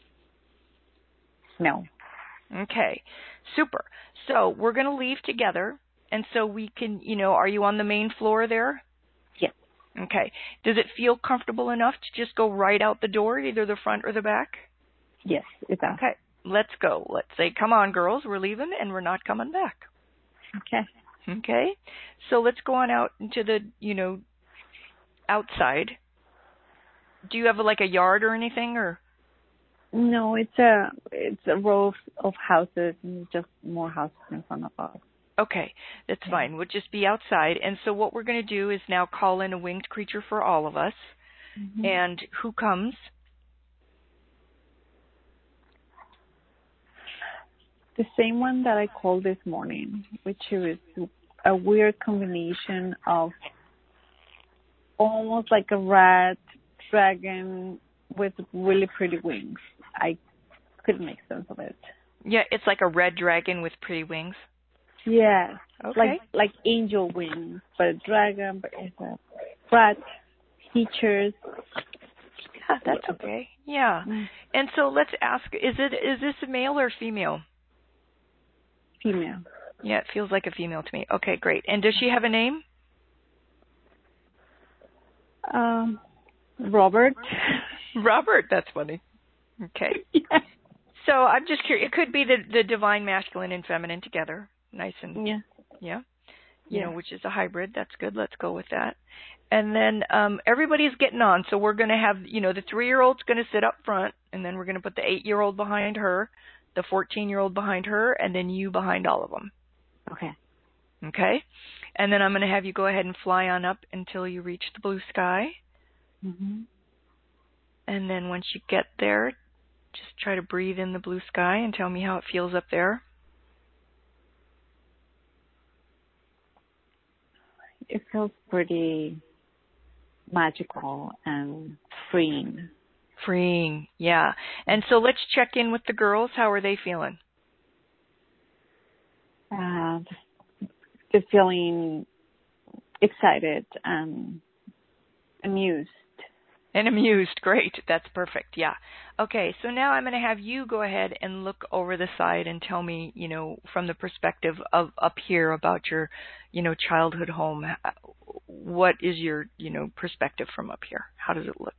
No. Okay. Super. So we're going to leave together. And so we can, are you on the main floor there? Yes. Okay. Does it feel comfortable enough to just go right out the door, either the front or the back? Yes, it does. Okay. Let's go. Let's say, come on, girls. We're leaving and we're not coming back. Okay. Okay. So let's go on out into the, outside. Do you have a yard or anything, or? No, it's a row of houses and just more houses in front of us. Okay, that's fine. We'll just be outside. And so what we're going to do is now call in a winged creature for all of us. And who comes? The same one that I called this morning, which is a weird combination of almost like a rat dragon with really pretty wings. I couldn't make sense of it. Yeah, it's like a red dragon with pretty wings. Yeah. Okay. Like angel wings, but a dragon, but it's a rat features. Yeah, that's okay. Yeah. And so let's ask, is this a male or female? Female. Yeah, it feels like a female to me. Okay, great. And does she have a name? Robert. Robert, that's funny. Okay. Yeah. So I'm just curious. It could be the divine masculine and feminine together. Nice and which is a hybrid. That's good. Let's go with that. And then everybody's getting on. So we're going to have, the 3-year-old's going to sit up front, and then we're going to put the 8-year-old behind her, the 14-year-old behind her, and then you behind all of them. Okay. Okay? And then I'm going to have you go ahead and fly on up until you reach the blue sky. And then once you get there, just try to breathe in the blue sky and tell me how it feels up there. It feels pretty magical and freeing. Freeing, yeah. And so let's check in with the girls. How are they feeling? They're feeling excited and amused. And amused. Great. That's perfect. Yeah. Okay. So now I'm going to have you go ahead and look over the side and tell me, from the perspective of up here about your, childhood home. What is your, perspective from up here? How does it look?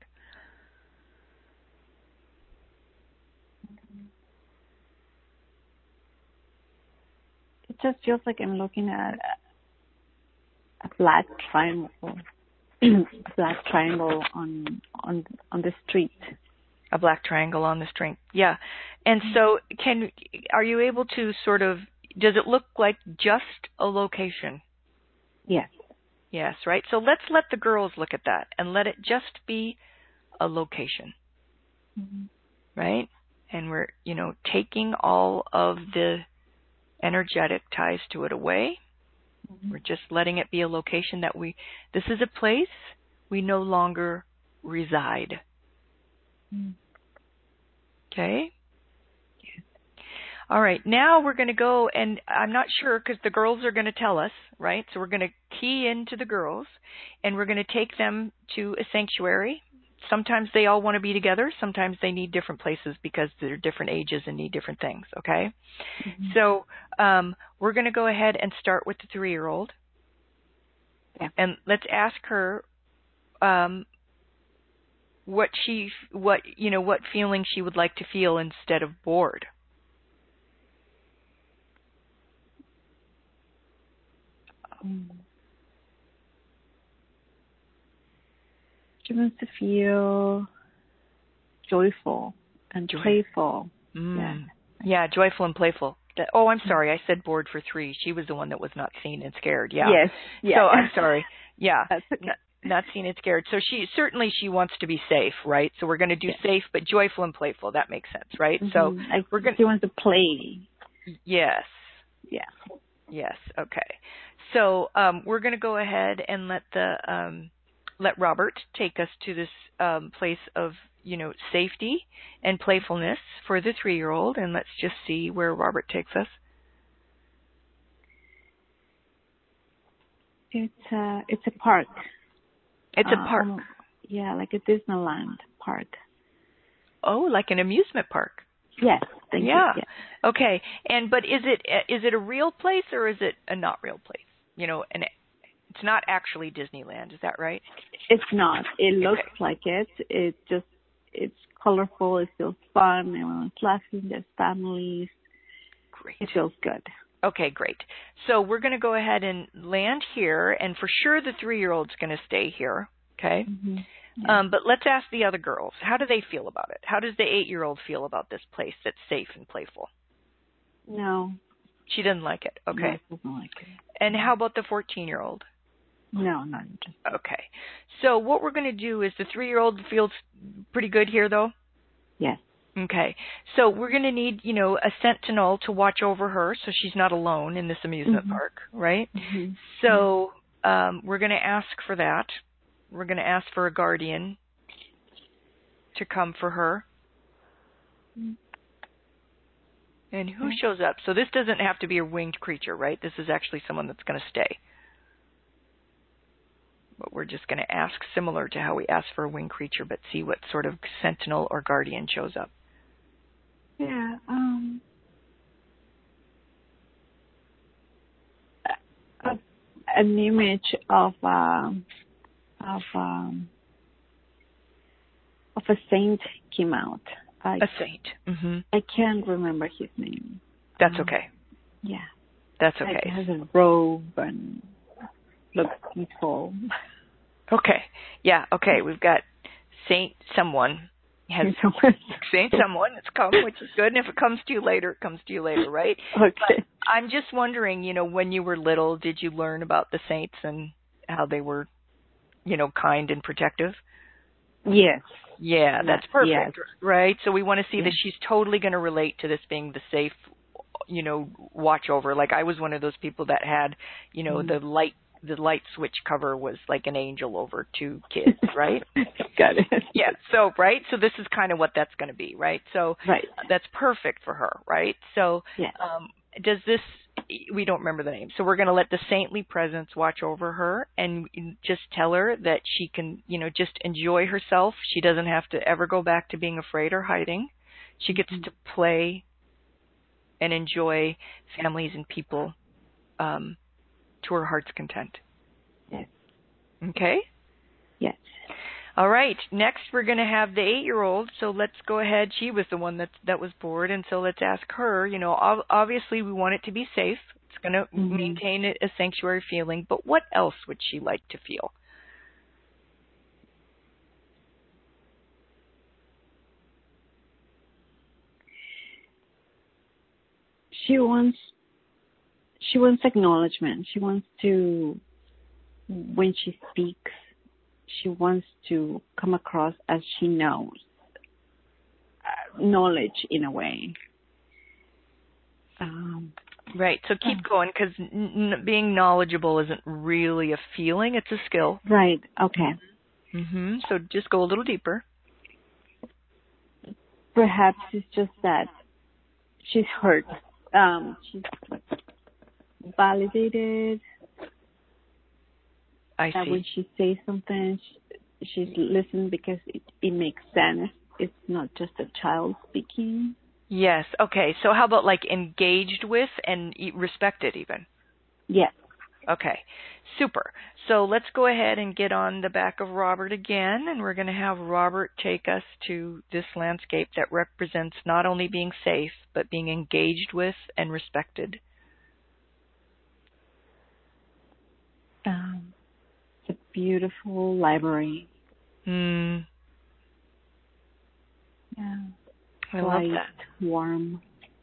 It just feels like I'm looking at a flat triangle. black triangle on the street. A black triangle on the string. Yeah. And so are you able to sort of, does it look like just a location? Yes. Yes, right? So let's let the girls look at that and let it just be a location. Mm-hmm. Right? And we're, taking all of the energetic ties to it away. Mm-hmm. We're just letting it be a location that this is a place we no longer reside. Mm-hmm. Okay. All right. Now we're going to go, and I'm not sure because the girls are going to tell us, right? So we're going to key into the girls, and we're going to take them to a sanctuary. Sometimes they all want to be together. Sometimes they need different places because they're different ages and need different things. Okay. Mm-hmm. So we're going to go ahead and start with the 3-year-old. Yeah. And let's ask her what feeling she would like to feel instead of bored. She wants to feel joyful and playful. Yeah, joyful and playful. I'm sorry. I said bored for 3. She was the one that was not seen and scared. Yeah. Yes. Yeah. So I'm sorry. Yeah. That's okay. Not seen and scared. So she wants to be safe, right? So we're going to do safe, but joyful and playful. That makes sense, right? Mm-hmm. So she wants to play. Yes. Yeah. Yes. Okay. So we're going to go ahead and let Robert take us to this place of safety and playfulness for the 3-year-old, and let's just see where Robert takes us. It's a park. It's a park. Yeah, like a Disneyland park. Oh, like an amusement park. Yes. Thank you. Yeah. Okay. But is it a real place or is it a not real place? And it's not actually Disneyland. Is that right? It's not. It looks like it. It's colorful. It feels fun. Everyone's laughing. There's families. Great. It feels good. Okay, great. So we're going to go ahead and land here, and for sure the 3-year-old's going to stay here, okay? Mm-hmm. Yeah. But let's ask the other girls. How do they feel about it? How does the 8-year-old feel about this place that's safe and playful? No. She doesn't like it. Okay. No, she doesn't like it. And how about the 14-year-old? No, not interested. Okay. So what we're going to do is the 3-year-old feels pretty good here, though? Yes. Okay. So we're going to need, a sentinel to watch over her so she's not alone in this amusement park, right? Mm-hmm. So we're going to ask for that. We're going to ask for a guardian to come for her. And who shows up? So this doesn't have to be a winged creature, right? This is actually someone that's going to stay. But we're just going to ask similar to how we ask for a winged creature, but see what sort of sentinel or guardian shows up. Yeah. An image of a saint came out. A saint. Mm-hmm. I can't remember his name. That's okay. Yeah. That's okay. He has a robe and looks peaceful. Okay. Yeah. Okay. We've got Saint someone. Saint someone. It's come, which is good. And if it comes to you later, it comes to you later, right? Okay. But I'm just wondering, when you were little, did you learn about the saints and how they were, kind and protective? Yes. Yeah, that's perfect, yes. Right? So we want to see that she's totally going to relate to this being the safe, watch over. Like I was one of those people that had, the light switch cover was like an angel over 2 kids, right? Got it. Yeah. So, right. So this is kind of what that's going to be, right? So that's perfect for her, right? So, does this? We don't remember the name, so we're going to let the saintly presence watch over her and just tell her that she can, just enjoy herself. She doesn't have to ever go back to being afraid or hiding. She gets to play and enjoy families and people to her heart's content. Yes. Okay? Yes. All right. Next, we're going to have the 8-year-old. So let's go ahead. She was the one that was bored, and so let's ask her. Obviously, we want it to be safe. It's going to maintain a sanctuary feeling. But what else would she like to feel? She wants acknowledgement. She wants to, when she speaks, she wants to come across as she knows, knowledge in a way. Right. So keep going, because being knowledgeable isn't really a feeling; it's a skill. Right. Okay. So just go a little deeper. Perhaps it's just that she's hurt. She's validated. I That see. when she says something, she's listened because it makes sense. It's not just a child speaking. Yes. Okay. So how about like engaged with and respected even? Yes. Okay. Super. So let's go ahead and get on the back of Robert again, and we're going to have Robert take us to this landscape that represents not only being safe, but being engaged with and respected. It's a beautiful library. Yeah. Yeah. I Light, love that. warm,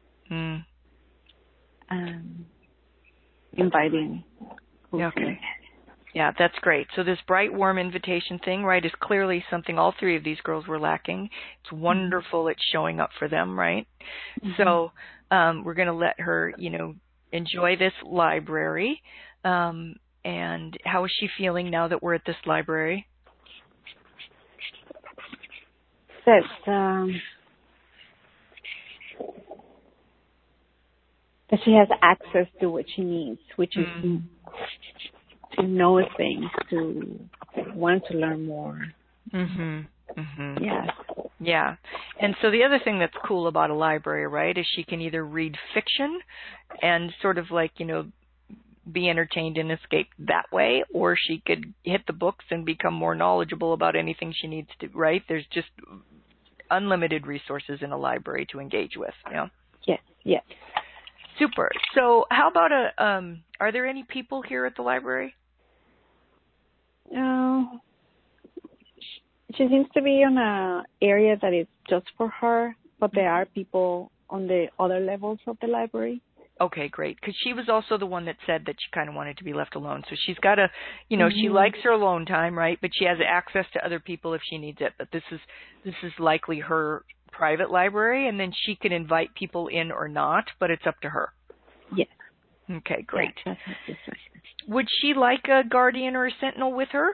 inviting. Okay. Yeah, that's great. So this bright, warm invitation thing, right, is clearly something all three of these girls were lacking. It's wonderful it's showing up for them, right? So we're going to let her, enjoy this library. And how is she feeling now that we're at this library? That she has access to what she needs, which is to know things, to want to learn more. Yes. Yeah. And so the other thing that's cool about a library, right, is she can either read fiction and sort of like, be entertained and escape that way, or she could hit the books and become more knowledgeable about anything she needs to, right? There's just unlimited resources in a library to engage with, Yes. Super. So how about are there any people here at the library? She seems to be on a area that is just for her, but there are people on the other levels of the library. Okay, great. Because she was also the one that said that she kind of wanted to be left alone. So she's got she likes her alone time, right? But she has access to other people if she needs it. But this is likely her private library, and then she can invite people in or not, but it's up to her. Yes. Okay, great. Yeah, that's Would she like a guardian or a sentinel with her?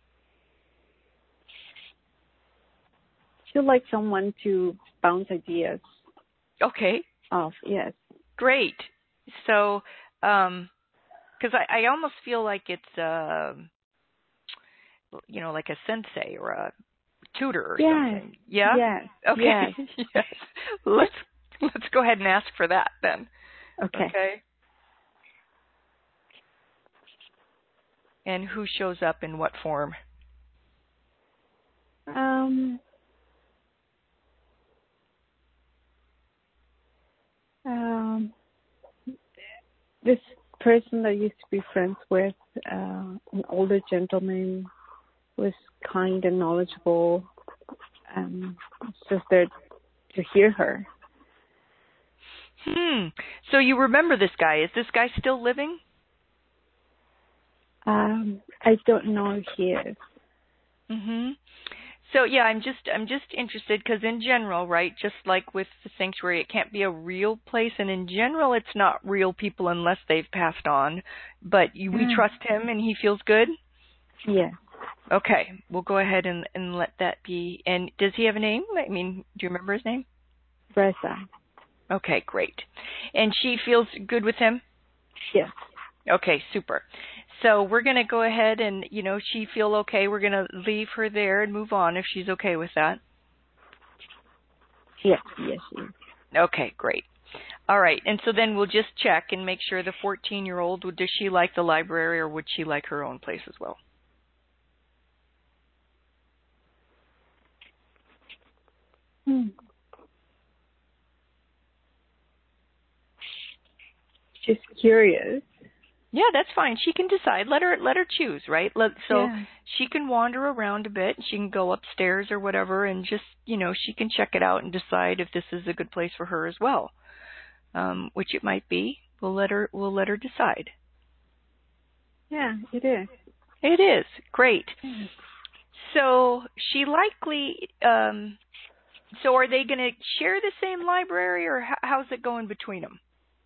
She would like someone to bounce ideas Okay. off. Yes. Great. So, because I almost feel like it's, like a sensei or a tutor or something. Yeah. Yes. Okay. Yes. Yes. Let's go ahead and ask for that then. Okay. And who shows up in what form? This person that I used to be friends with, an older gentleman, was kind and knowledgeable. It's just there to hear her. So you remember this guy? Is this guy still living? I don't know if he is. So yeah, I'm just interested because in general, right, just like with the sanctuary, it can't be a real place, and in general, it's not real people unless they've passed on. But we trust him, and he feels good. Yeah. Okay, we'll go ahead and let that be. And does he have a name? I mean, do you remember his name? Reza. Okay, great. And she feels good with him? Yes. Okay, super. So we're going to go ahead and, she feel okay. We're going to leave her there and move on if she's okay with that. Yes, she is. Okay, great. All right, and so then we'll just check and make sure the 14-year-old, does she like the library or would she like her own place as well? She's curious. Yeah, that's fine. She can decide. Let her choose, right? She can wander around a bit. She can go upstairs or whatever, and just she can check it out and decide if this is a good place for her as well. which it might be. We'll let her decide. Yeah, it is. It is. Great. So she likely, so are they going to share the same library, or how's it going between them?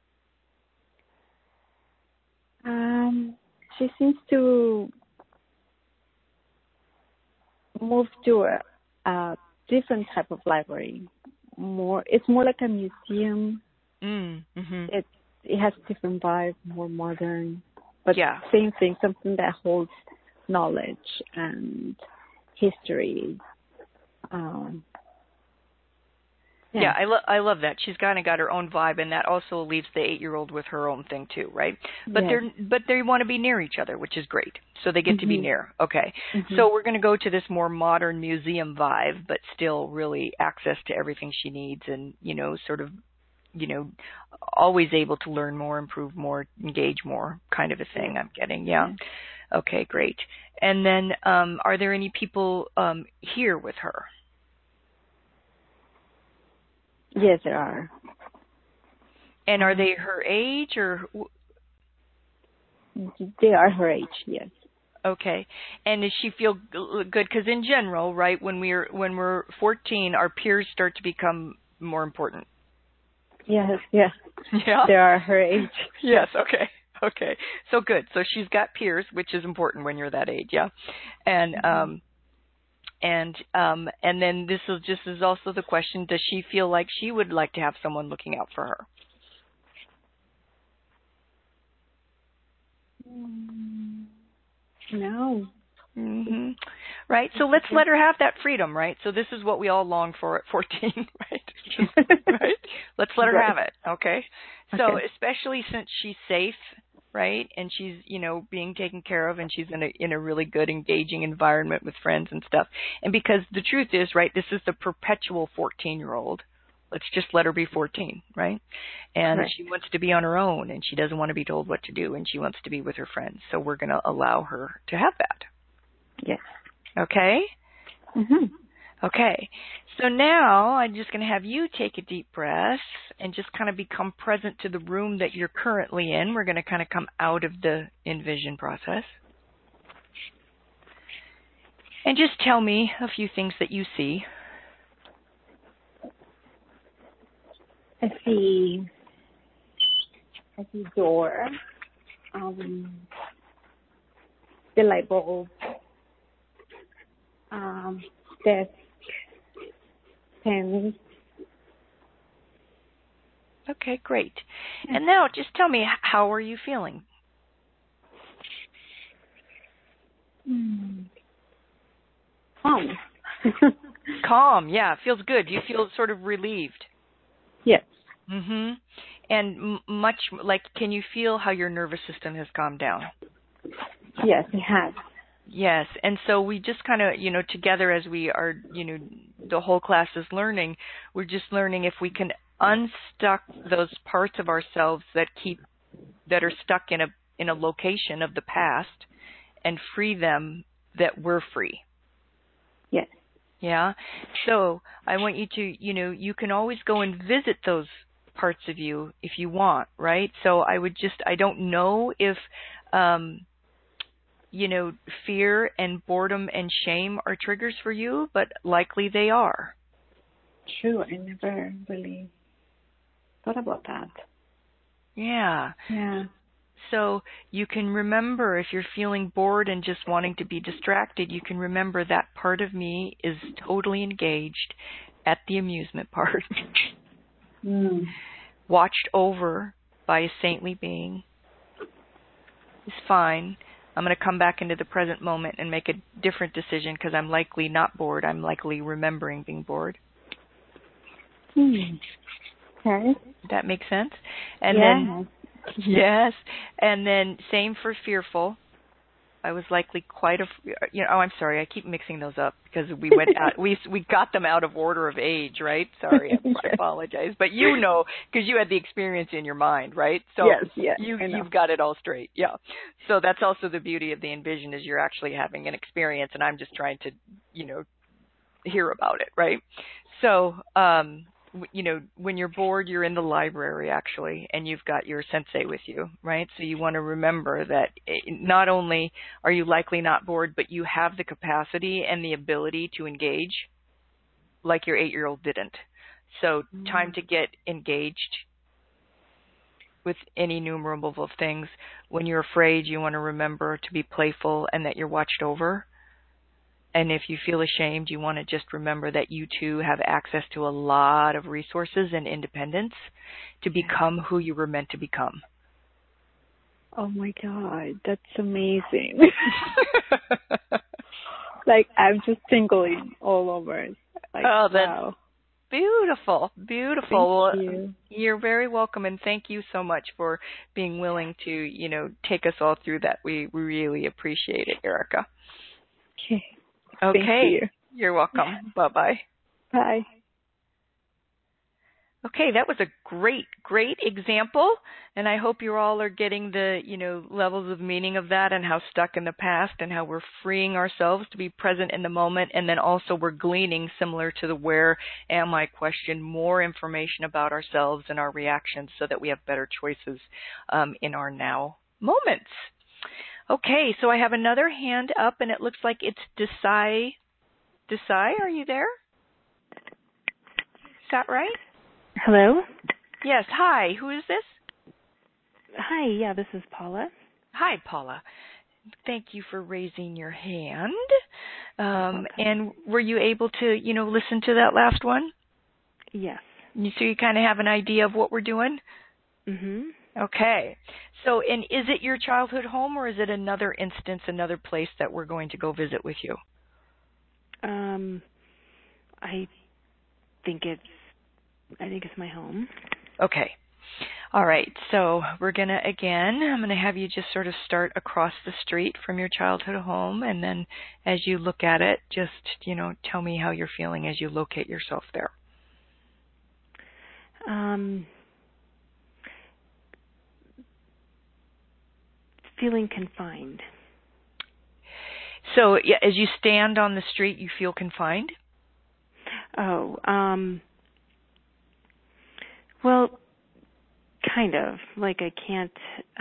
She seems to move to a different type of library. It's more like a museum. Mm-hmm. It has a different vibe, more modern, but yeah, same thing, something that holds knowledge and history. Yeah, I love that. She's kind of got her own vibe, and that also leaves the 8-year-old with her own thing too, right? But they want to be near each other, which is great. So they get to be near. Okay. So we're going to go to this more modern museum vibe, but still really access to everything she needs, and sort of, always able to learn more, improve more, engage more, kind of a thing. I'm getting. Yeah. Okay, great. And then, are there any people here with her? Yes, there are. And are they her age, or? They are her age, yes. Okay. And does she feel good? Because in general, right, when we're 14, our peers start to become more important. Yes. Yeah. They are her age. Yes. Okay. So good. So she's got peers, which is important when you're that age. Yeah. And and then this is also the question: does she feel like she would like to have someone looking out for her? No. Mm-hmm. Right. So let's let her have that freedom, right? So this is what we all long for at 14, right? Right. Let's let her have it. Okay. So especially since she's safe, right? And she's, being taken care of, and she's in a really good, engaging environment with friends and stuff. And because the truth is, right, this is the perpetual 14-year-old. Let's just let her be 14, right? And she wants to be on her own, and she doesn't want to be told what to do, and she wants to be with her friends. So we're going to allow her to have that. Yes. Okay? Mm-hmm. Okay. So now I'm just going to have you take a deep breath and just kind of become present to the room that you're currently in. We're going to kind of come out of the envision process. And just tell me a few things that you see. I see door, the light bulb, desk, pens. Okay, great. And now just tell me, how are you feeling? Calm. Calm, yeah, feels good. You feel sort of relieved. Yes. Mhm. And much like, can you feel how your nervous system has calmed down? Yes, it has. Yes. And so we just kind of, together as we are, the whole class is learning, we're just learning if we can unstuck those parts of ourselves that are stuck in a location of the past and free them, that we're free. Yes. Yeah. So I want you to, you can always go and visit those parts of you if you want, right? So I don't know if, fear and boredom and shame are triggers for you, but likely they are. True. I never really thought about that. Yeah. Yeah. So you can remember, if you're feeling bored and just wanting to be distracted, you can remember that part of me is totally engaged at the amusement park, watched over by a saintly being, is fine. I'm going to come back into the present moment and make a different decision because I'm likely not bored. I'm likely remembering being bored. Okay. That makes sense? And then, yes. And then same for fearful. I was likely I'm sorry, I keep mixing those up because we went out, we got them out of order of age, right? Sorry, I apologize. But because you had the experience in your mind, right? So you've got it all straight, yeah. So that's also the beauty of the Envision, is you're actually having an experience, and I'm just trying to, hear about it, right? So, when you're bored, you're in the library actually, and you've got your sensei with you, right? So you want to remember that not only are you likely not bored, but you have the capacity and the ability to engage like your 8-year-old didn't. So time to get engaged with any innumerable of things. When you're afraid, you want to remember to be playful and that you're watched over. And if you feel ashamed, you want to just remember that you too have access to a lot of resources and independence to become who you were meant to become. Oh my God, that's amazing. Like, I'm just tingling all over. Like, oh, that's wow. Beautiful, beautiful. Thank you. You're very welcome, and thank you so much for being willing to, take us all through that. We really appreciate it, Erica. Okay. Okay. Thank you. You're welcome. Bye-bye. Bye. Okay, that was a great example, and I hope you all are getting the, levels of meaning of that and how stuck in the past and how we're freeing ourselves to be present in the moment, and then also we're gleaning, similar to the where am I question, more information about ourselves and our reactions so that we have better choices in our now moments. Okay, so I have another hand up, and it looks like it's Desai. Desai, are you there? Is that right? Hello? Yes, hi. Who is this? Hi, yeah, this is Paula. Hi, Paula. Thank you for raising your hand. And were you able to, listen to that last one? Yes. So you kind of have an idea of what we're doing? Mm-hmm. Okay. So, and is it your childhood home, or is it another instance, another place that we're going to go visit with you? I think it's my home. Okay. All right. So I'm going to have you just sort of start across the street from your childhood home. And then as you look at it, just, tell me how you're feeling as you locate yourself there. Feeling confined. So as you stand on the street, you feel confined? Oh, well, kind of. Like I can't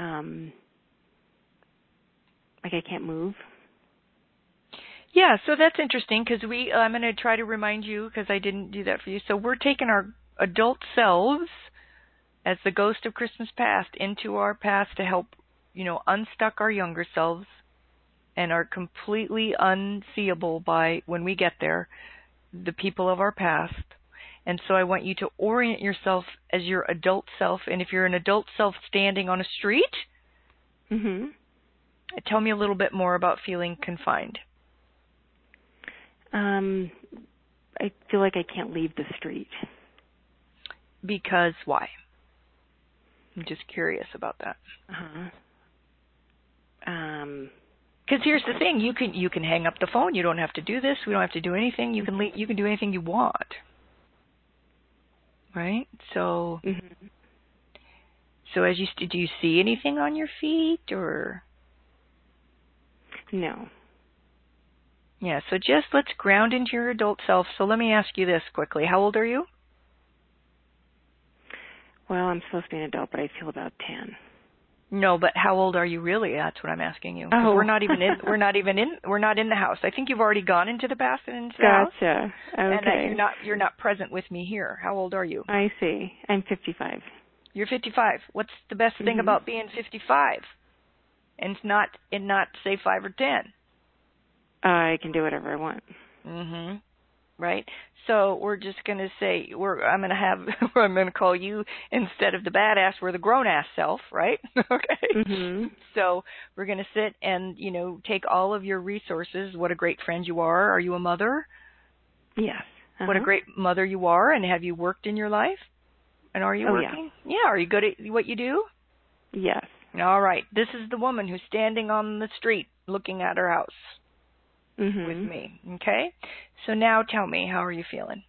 move. Yeah, so that's interesting because I'm going to try to remind you because I didn't do that for you. So we're taking our adult selves as the ghost of Christmas past into our past to help, unstuck our younger selves and are completely unseeable by, when we get there, the people of our past. And so I want you to orient yourself as your adult self. And if you're an adult self standing on a street, tell me a little bit more about feeling confined. I feel like I can't leave the street. Because why? I'm just curious about that. Because here's the thing: you can hang up the phone. You don't have to do this. We don't have to do anything. You can you can do anything you want, right? So, so as do you see anything on your feet or? No. Yeah. So just let's ground into your adult self. So let me ask you this quickly: how old are you? Well, I'm supposed to be an adult, but I feel about 10. No, but how old are you really? That's what I'm asking you. Oh. We're not in the house. I think you've already gone into the past and into the house. Gotcha. Okay. And you're not present with me here. How old are you? I see. I'm 55. You're 55. What's the best thing about being 55? And not say 5 or 10. I can do whatever I want. Right? So we're just going to say I'm going to call you, instead of the badass, we're the grown-ass self, right? Okay. So we're going to sit and, take all of your resources. What a great friend you are. Are you a mother? Yes. What a great mother you are. And have you worked in your life? And are you working? Yeah. Are you good at what you do? Yes. All right. This is the woman who's standing on the street looking at her house. With me, okay? So now tell me, how are you feeling?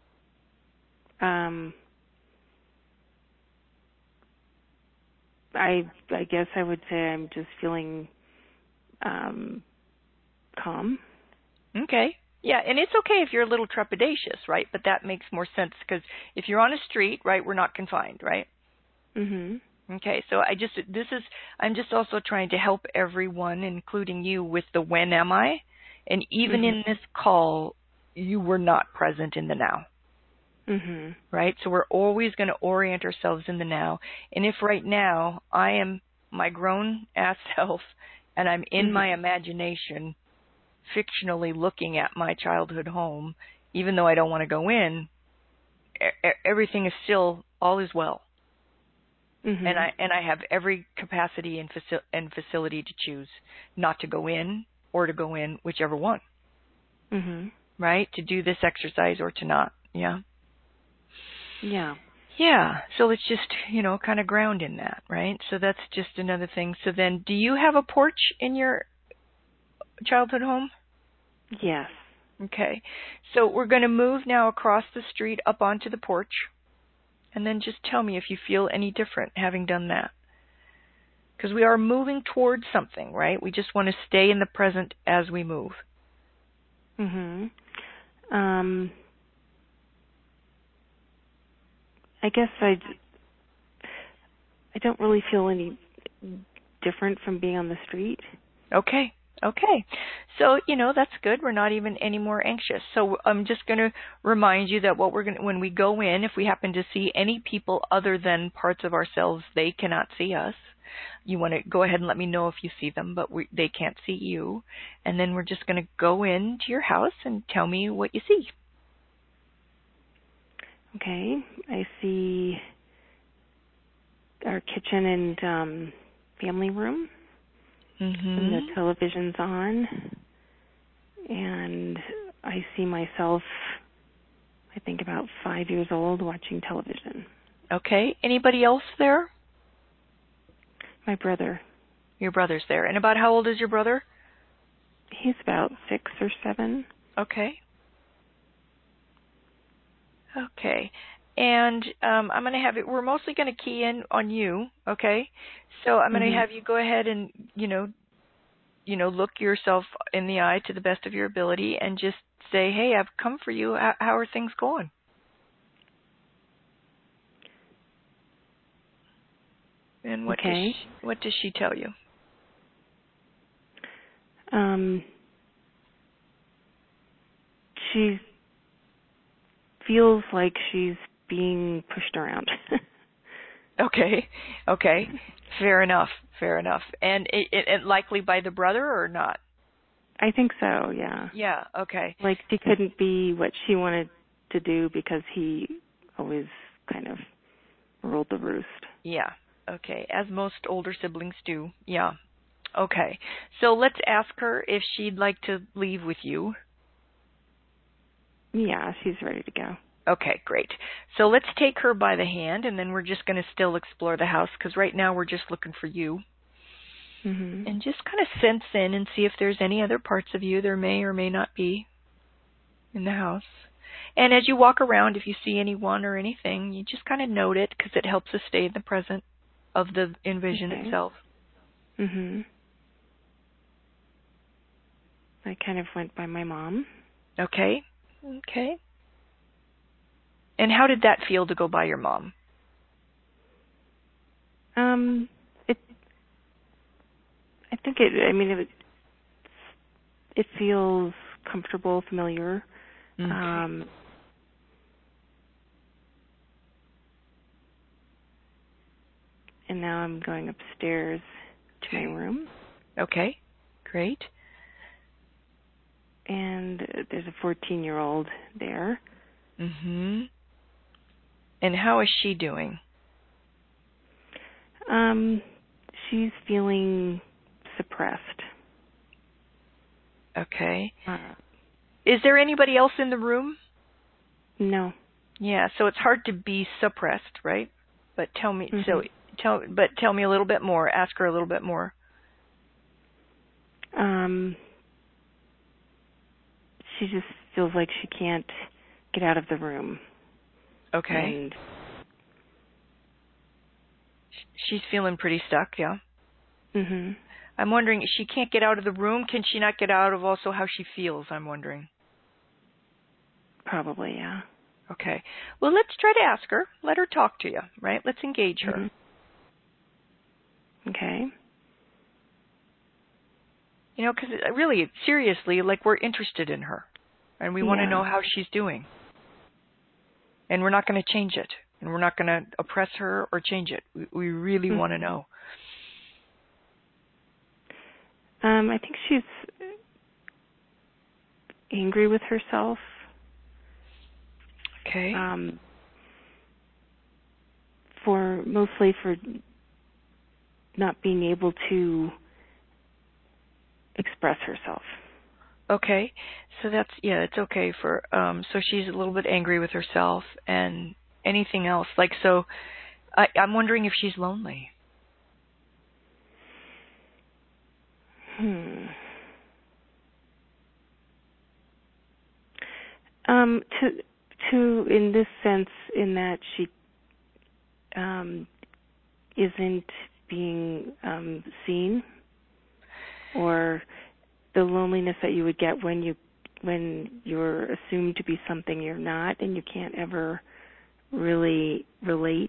I guess I would say I'm just feeling calm. Okay. Yeah, and it's okay if you're a little trepidatious, right? But that makes more sense because if you're on a street, right, we're not confined, right? Mhm. Okay, so I'm just also trying to help everyone, including you, with the when am I? And even Mhm. in this call, you were not present in the now, Mhm. right? So we're always going to orient ourselves in the now. And if right now I am my grown ass self and I'm in Mhm. my imagination, fictionally looking at my childhood home, even though I don't want to go in, everything is still, all is well. Mhm. And I have every capacity and facility to choose not to go in or to go in, whichever one, Mhm. right? To do this exercise or to not. Yeah. Yeah. Yeah. So let's just, kind of ground in that, right? So that's just another thing. So then, do you have a porch in your childhood home? Yes. Okay. So we're going to move now across the street up onto the porch. And then just tell me if you feel any different having done that. Because we are moving towards something, right? We just want to stay in the present as we move. Mhm. Um I guess I don't really feel any different from being on the street. Okay. Okay. So, that's good. We're not even any more anxious. So I'm just going to remind you that when we go in, if we happen to see any people other than parts of ourselves, they cannot see us. You want to go ahead and let me know if you see them, but they can't see you. And then we're just going to go into your house and tell me what you see. Okay. I see our kitchen and family room. And the Mm-hmm. television's on. And I see myself, I think about 5 years old, watching television. Okay. Anybody else there? My brother, Your brother's there. And about how old is your brother? he's about 6 or 7. Okay. Okay. And I'm going to have it, we're mostly going to key in on you, okay? So I'm going to Mhm. have you go ahead and, look yourself in the eye to the best of your ability and just say, hey, I've come for you. How are things going? And Okay. what does she tell you? Um she feels like she's being pushed around. Okay. Okay. Fair enough. Fair enough. And it likely by the brother or not? I think so, yeah. Yeah. Okay. Like she couldn't be what she wanted to do because he always kind of ruled the roost. Yeah. Okay. As most older siblings do. Yeah. Okay. So let's ask her if she'd like to leave with you. Yeah, she's ready to go. Okay, great. So let's take her by the hand, and then we're just going to still explore the house because right now we're just looking for you. Mhm. And just kind of sense in and see if there's any other parts of you there may or may not be in the house. And as you walk around, if you see anyone or anything, you just kind of note it because it helps us stay in the present of the envision Okay. itself. Mhm. I kind of went by my mom. Okay? Okay. And how did that feel to go by your mom? It I think it feels comfortable, familiar. Okay. Um and now I'm going upstairs to my Okay. room, Okay. Great. and there's a 14-year-old there. Mhm. And how is she doing? Um she's feeling suppressed. Okay. Uh, Is there anybody else in the room? no. Yeah, so it's hard to be suppressed, right? But tell me Mhm. tell me a little bit more. Ask her a little bit more. Um she just feels like she can't get out of the room. Okay. And She's feeling pretty stuck, yeah. mhm. I'm wondering, she can't get out of the room. Can she not get out of also how she feels? I'm wondering. Probably, yeah. Okay. Well, let's try to ask her. Let her talk to you, right? Let's engage her. Mm-hmm. Okay. You know, because really, seriously, like we're interested in her, and we want to know how she's doing. And we're not going to change it, and we're not going to oppress her or change it. We really want to know. I think she's angry with herself. Okay. Mostly for not being able to express herself. Okay. So it's okay for, so she's a little bit angry with herself, and anything else. Like, so I'm wondering if she's lonely. To in this sense, in that she isn't being seen, or the loneliness that you would get when you're assumed to be something you're not, and you can't ever really relate.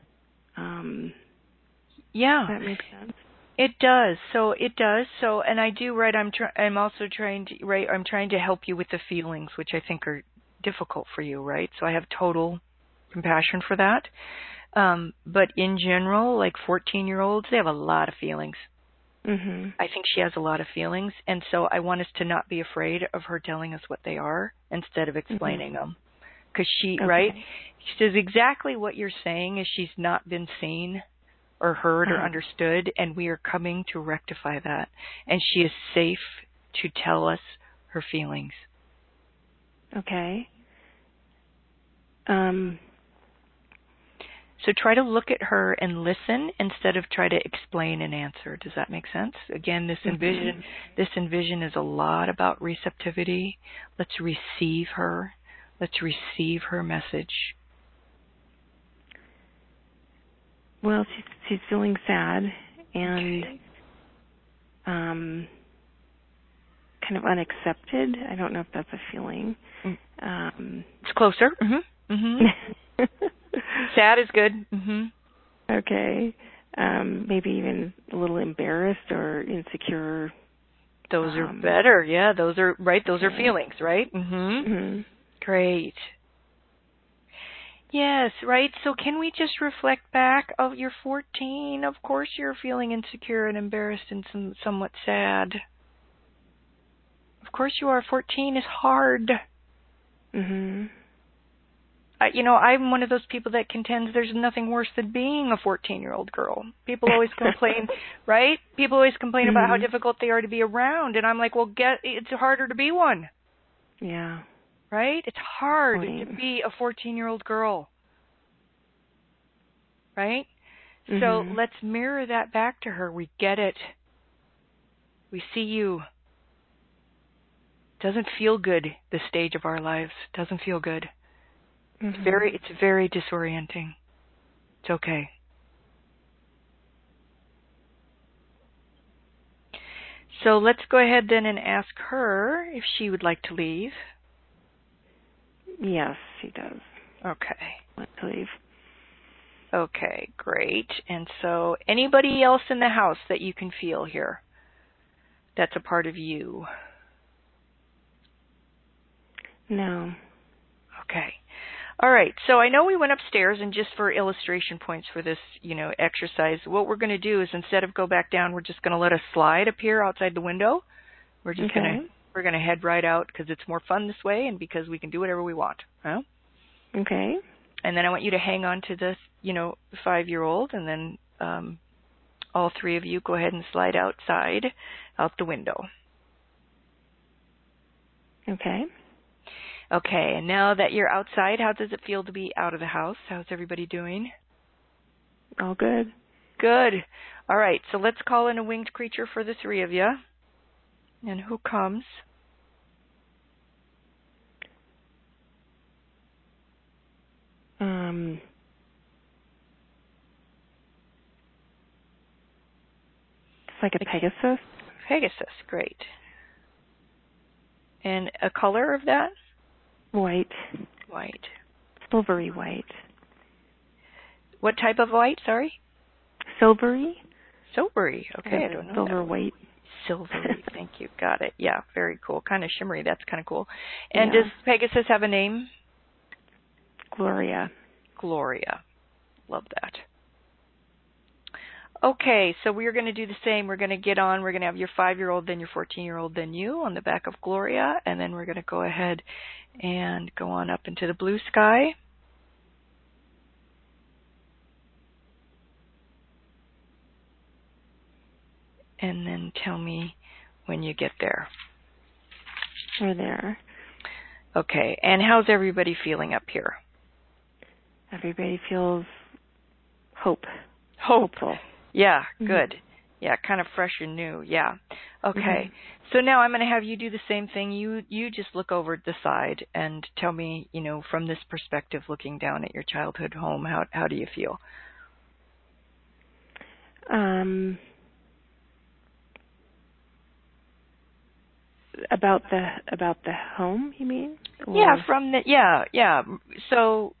Yeah. Does that make sense? It does. So it does. So, and I do, right, I'm also trying to, right, I'm trying to help you with the feelings, which I think are difficult for you, right? So I have total compassion for that. But in general, like 14-year-olds, they have a lot of feelings. Mm-hmm. I think she has a lot of feelings. And so I want us to not be afraid of her telling us what they are instead of explaining them. Because she, right, she says exactly what you're saying is she's not been seen or heard or understood, and we are coming to rectify that. And she is safe to tell us her feelings. Okay. So try to look at her and listen instead of try to explain and answer. Does that make sense? Again, this envision is a lot about receptivity. Let's receive her. Let's receive her message. Well, she's feeling sad and kind of unaccepted. I don't know if that's a feeling. It's closer. Sad is good. Okay. Maybe even a little embarrassed or insecure. Those are better. Yeah, those are right. Those are feelings, right? Great. Yes, right. So can we just reflect back? Oh, you're 14. Of course you're feeling insecure and embarrassed and somewhat sad. Of course you are. 14 is hard. You know, I'm one of those people that contends there's nothing worse than being a 14-year-old girl. People always complain, right? People always complain about how difficult they are to be around. And I'm like, well, it's harder to be one. Yeah. Right? It's hard to be a 14-year-old girl. Right? So let's mirror that back to her. We get it. We see you. Doesn't feel good, this stage of our lives. Doesn't feel good. It's very disorienting. It's okay. So let's go ahead then and ask her if she would like to leave. Yes, she does. Okay. Want to leave. Okay, great. And so anybody else in the house that you can feel here that's a part of you? No. Okay. All right. So I know we went upstairs, and just for illustration points for this, exercise, what we're going to do is instead of go back down, we're just going to let a slide appear outside the window. We're just we're going to head right out because it's more fun this way and because we can do whatever we want. Huh? Okay. And then I want you to hang on to this, 5-year-old, and then all three of you go ahead and slide outside, out the window. Okay. Okay, and now that you're outside, how does it feel to be out of the house? How's everybody doing? All good. Good. All right, so let's call in a winged creature for the three of you. And who comes? It's like a Pegasus. Pegasus, great. And a color of that? White. White. Silvery white. What type of white, sorry? Silvery. Silvery. Okay, I don't know. Silver white. Silvery. Thank you. Got it. Yeah, very cool. Kind of shimmery. That's kind of cool. And Yeah. does Pegasus have a name? Gloria. Gloria. Love that. Okay, so we're going to do the same. We're going to get on. We're going to have your 5-year-old, then your 14-year-old, then you on the back of Gloria, and then we're going to go ahead and go on up into the blue sky. And then tell me when you get there. We're there. Okay, and how's everybody feeling up here? Everybody feels Hopeful. Yeah, Mm-hmm. good. Yeah, kind of fresh and new. Yeah. Okay. Mm-hmm. So now I'm going to have you do the same thing. You just look over at the side and tell me, from this perspective, looking down at your childhood home, how do you feel? About the home, you mean? Or? Yeah. So,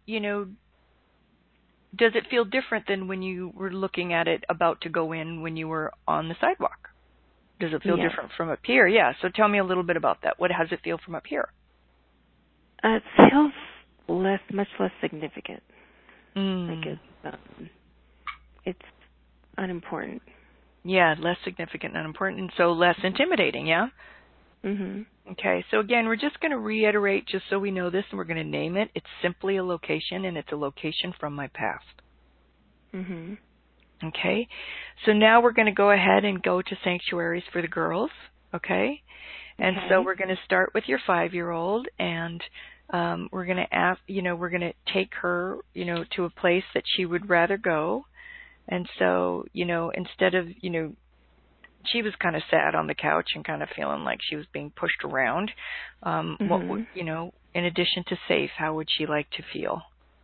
does it feel different than when you were looking at it about to go in when you were on the sidewalk? Does it feel different from up here? Yeah. So tell me a little bit about that. How does it feel from up here? It feels much less significant. Like it's unimportant. Yeah, less significant and unimportant, and so less intimidating, yeah? Mhm. Okay, so again, we're just going to reiterate just so we know this, and we're going to name it. It's simply a location, and it's a location from my past. Mhm. Okay, so now we're going to go ahead and go to sanctuaries for the girls, okay? And so we're going to start with your 5-year-old, and we're going to ask, we're going to take her, to a place that she would rather go. And so, instead of, she was kind of sad on the couch and kind of feeling like she was being pushed around. What would, in addition to safe, how would she like to feel?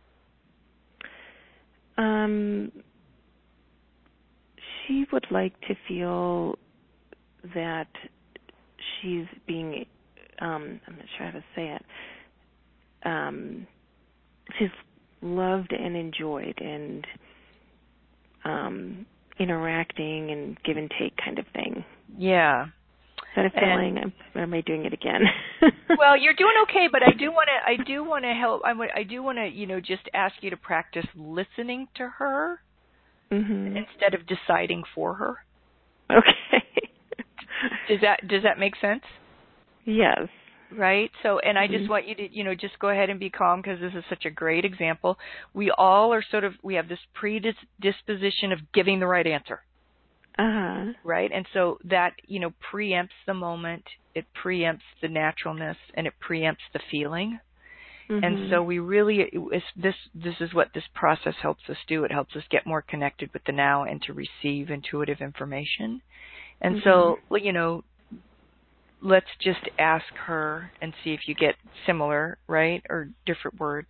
She would like to feel that she's being, I'm not sure how to say it. She's loved and enjoyed and interacting and give and take kind of thing. Yeah. Is that a feeling? Or am I doing it again? Well, you're doing okay, but I do want to help. I do want to, just ask you to practice listening to her instead of deciding for her. Okay. Does that make sense? Yes. Right? So, and I just want you to, just go ahead and be calm because this is such a great example. We all are we have this predisposition of giving the right answer. Right? And so that, preempts the moment, it preempts the naturalness, and it preempts the feeling. And so we really, this is what this process helps us do. It helps us get more connected with the now and to receive intuitive information. And so, let's just ask her and see if you get similar, right, or different words.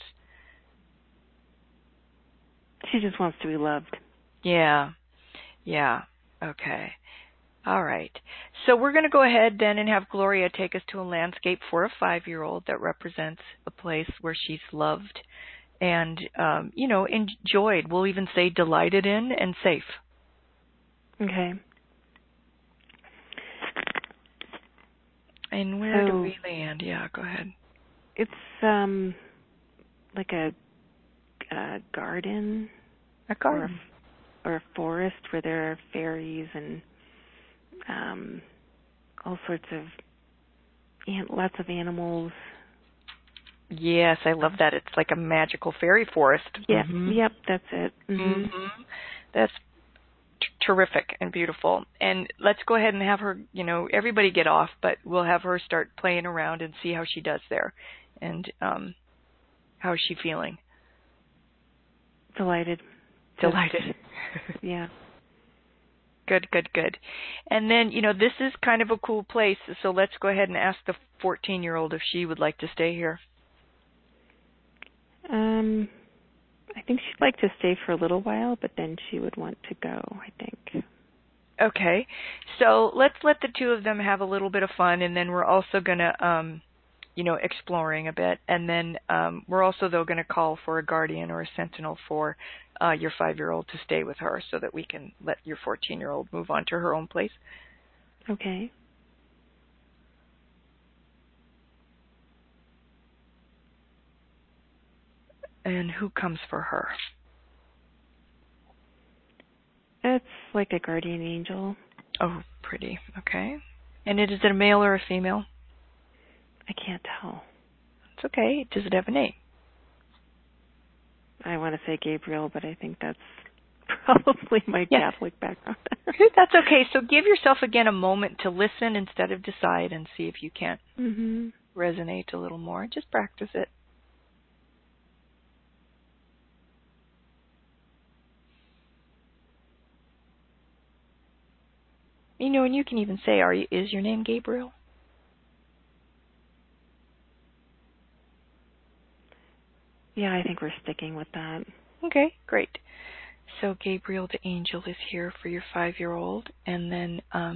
She just wants to be loved. Yeah. Okay. All right. So we're going to go ahead then and have Gloria take us to a landscape for a 5-year-old that represents a place where she's loved and, enjoyed. We'll even say delighted in and safe. Okay. And where do we land? Yeah, go ahead. It's like a garden. A garden. Or a forest where there are fairies and all sorts of lots of animals. Yes, I love that. It's like a magical fairy forest. Yep, Yep, that's it. That's terrific and beautiful. And let's go ahead and have her, everybody get off, but we'll have her start playing around and see how she does there. And how is she feeling? Delighted. Yeah. Good. And then, this is kind of a cool place, so let's go ahead and ask the 14-year-old if she would like to stay here. I think she'd like to stay for a little while, but then she would want to go, I think. Okay. So let's let the two of them have a little bit of fun, and then we're also going to exploring a bit. And then we're also, though, going to call for a guardian or a sentinel for your 5-year-old to stay with her so that we can let your 14-year-old move on to her own place. Okay. And who comes for her? It's like a guardian angel. Oh, pretty. Okay. And is it a male or a female? I can't tell. It's okay. Does it have a name? I want to say Gabriel, but I think that's probably my Catholic background. That's okay. So give yourself again a moment to listen instead of decide and see if you can't resonate a little more. Just practice it. And you can even say, is your name Gabriel? Yeah, I think we're sticking with that. Okay, great. So Gabriel the angel is here for your 5-year-old. And then,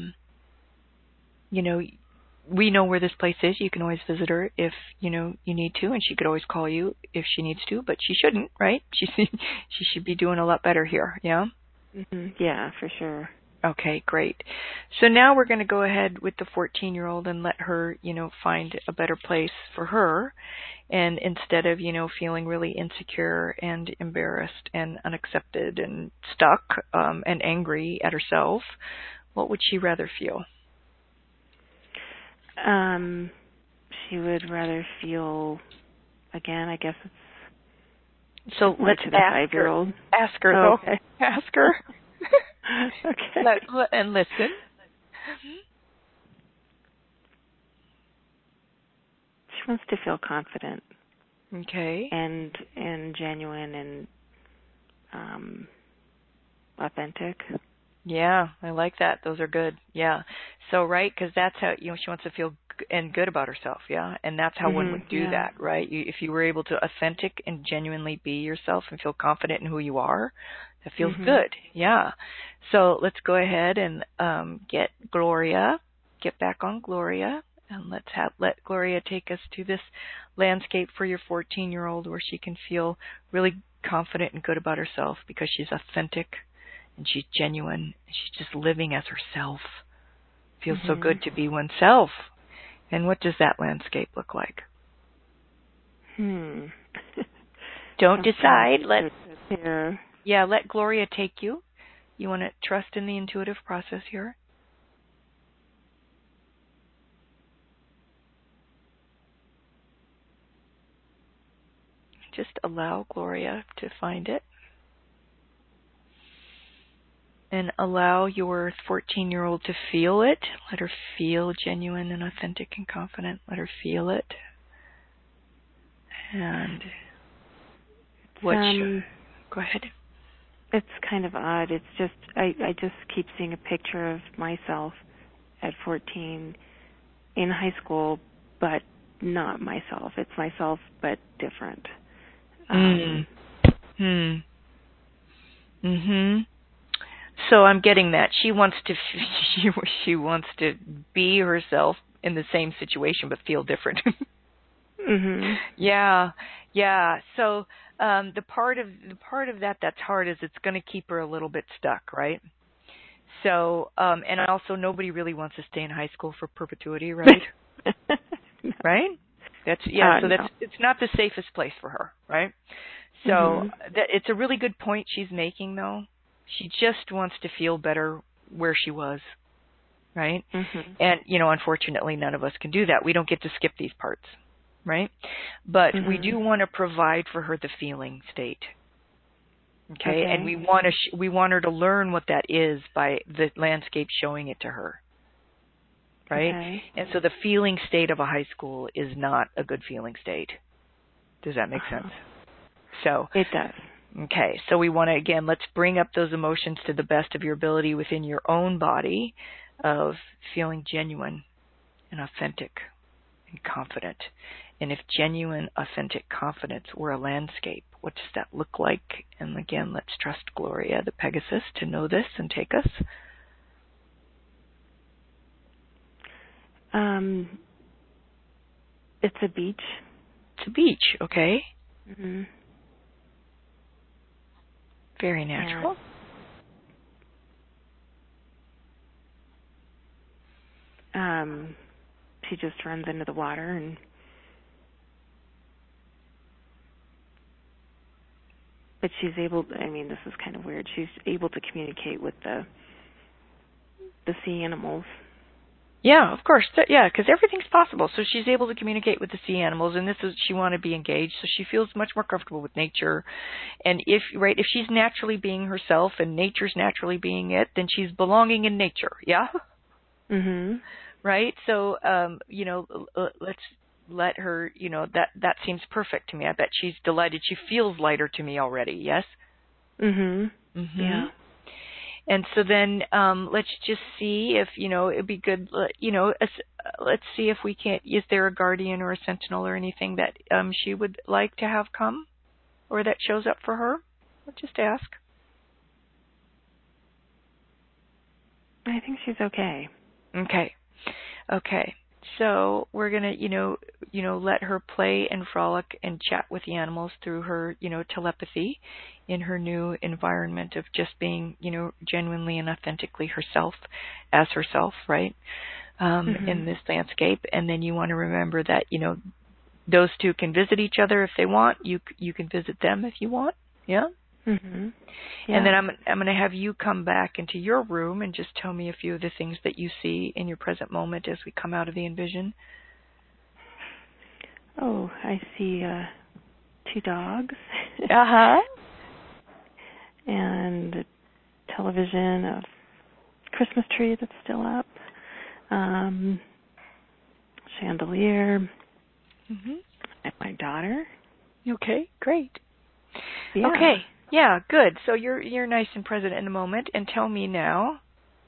we know where this place is. You can always visit her if, you need to. And she could always call you if she needs to. But she shouldn't, right? She should be doing a lot better here, yeah? Mm-hmm. Yeah, for sure. Okay, great. So now we're going to go ahead with the 14-year-old and let her, find a better place for her. And instead of, feeling really insecure and embarrassed and unaccepted and stuck and angry at herself, what would she rather feel? She would rather feel, again, I guess it's... So let's ask her. Ask her, though. Okay. Ask her. Okay. And listen. She wants to feel confident. Okay. And genuine and authentic. Yeah, I like that. Those are good. Yeah. So, right, because that's how, she wants to feel good about herself, yeah? And that's how one would do that, right? If you were able to authentic and genuinely be yourself and feel confident in who you are, that feels good, yeah. So let's go ahead and get back on Gloria, and let Gloria take us to this landscape for your 14-year-old where she can feel really confident and good about herself because she's authentic and she's genuine. She's just living as herself. Feels so good to be oneself. And what does that landscape look like? Don't decide. Let Gloria take you. You want to trust in the intuitive process here. Just allow Gloria to find it. And allow your 14-year-old to feel it. Let her feel genuine and authentic and confident. Let her feel it. And go ahead. It's kind of odd. It's just I just keep seeing a picture of myself at 14 in high school, but not myself. It's myself, but different. So I'm getting that she wants to be herself in the same situation, but feel different. Yeah. So the part of that that's hard is it's going to keep her a little bit stuck, right? So and also nobody really wants to stay in high school for perpetuity, right? Right? It's not the safest place for her, right? So it's a really good point she's making, though. She just wants to feel better where she was, right? And, unfortunately, none of us can do that. We don't get to skip these parts, right? But we do want to provide for her the feeling state, okay? And we want her to learn what that is by the landscape showing it to her, right? Okay. And so the feeling state of a high school is not a good feeling state. Does that make sense? So it does. Okay, so we want to, again, let's bring up those emotions to the best of your ability within your own body of feeling genuine and authentic and confident. And if genuine, authentic confidence were a landscape, what does that look like? And again, let's trust Gloria, the Pegasus, to know this and take us. It's a beach. It's a beach, okay. Mm-hmm. Very natural. She just runs into the water and but she's able, I mean, this is kind of weird. She's able to communicate with the sea animals. Yeah, of course. Yeah, because everything's possible. So she's able to communicate with the sea animals, and she want to be engaged, so she feels much more comfortable with nature. And if she's naturally being herself and nature's naturally being it, then she's belonging in nature. Yeah. Mhm. Right. So, let's let her. That seems perfect to me. I bet she's delighted. She feels lighter to me already. Yes. Mhm. Mhm. Yeah. And so then let's just see if, it'd be good, let's see if we can't, is there a guardian or a sentinel or anything that she would like to have come or that shows up for her? Let's just ask. I think she's okay. Okay. So we're going to, let her play and frolic and chat with the animals through her, telepathy in her new environment of just being, genuinely and authentically herself as herself, right? In this landscape. And then you want to remember that, those two can visit each other if they want. You can visit them if you want. Yeah? Mhm. Yeah. And then I'm going to have you come back into your room and just tell me a few of the things that you see in your present moment as we come out of the envision. Oh, I see 2 dogs. Uh-huh. And a television, a Christmas tree that's still up. Chandelier. Mhm. And my daughter. Okay, great. Yeah. Okay. Yeah, good. So you're nice and present in the moment, and tell me now,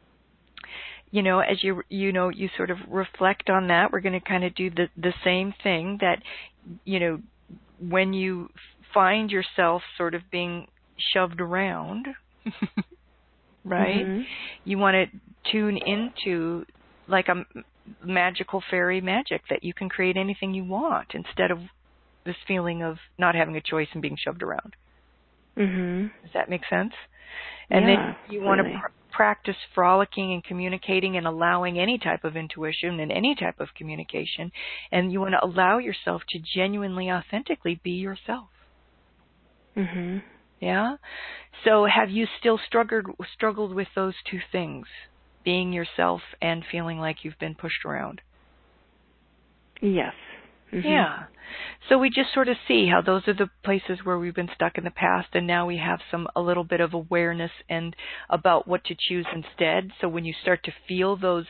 as you sort of reflect on that, we're going to kind of do the same thing that, when you find yourself sort of being shoved around, right? Mhm. You want to tune into like a magical fairy magic that you can create anything you want instead of this feeling of not having a choice and being shoved around. Mhm. Does that make sense? And yeah, then you want to practice frolicking and communicating and allowing any type of intuition and any type of communication. And you want to allow yourself to genuinely, authentically be yourself. Mhm. Yeah? So have you still struggled with those two things, being yourself and feeling like you've been pushed around? Yes. Mhm. Yeah. So we just sort of see how those are the places where we've been stuck in the past, and now we have a little bit of awareness and about what to choose instead. So when you start to feel those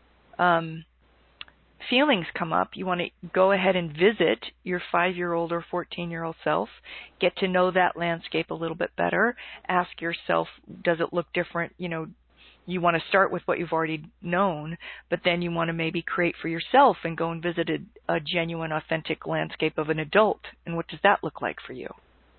feelings come up, you want to go ahead and visit your 5-year-old or 14-year-old self, get to know that landscape a little bit better, ask yourself, does it look different? You want to start with what you've already known, but then you want to maybe create for yourself and go and visit a genuine, authentic landscape of an adult. And what does that look like for you?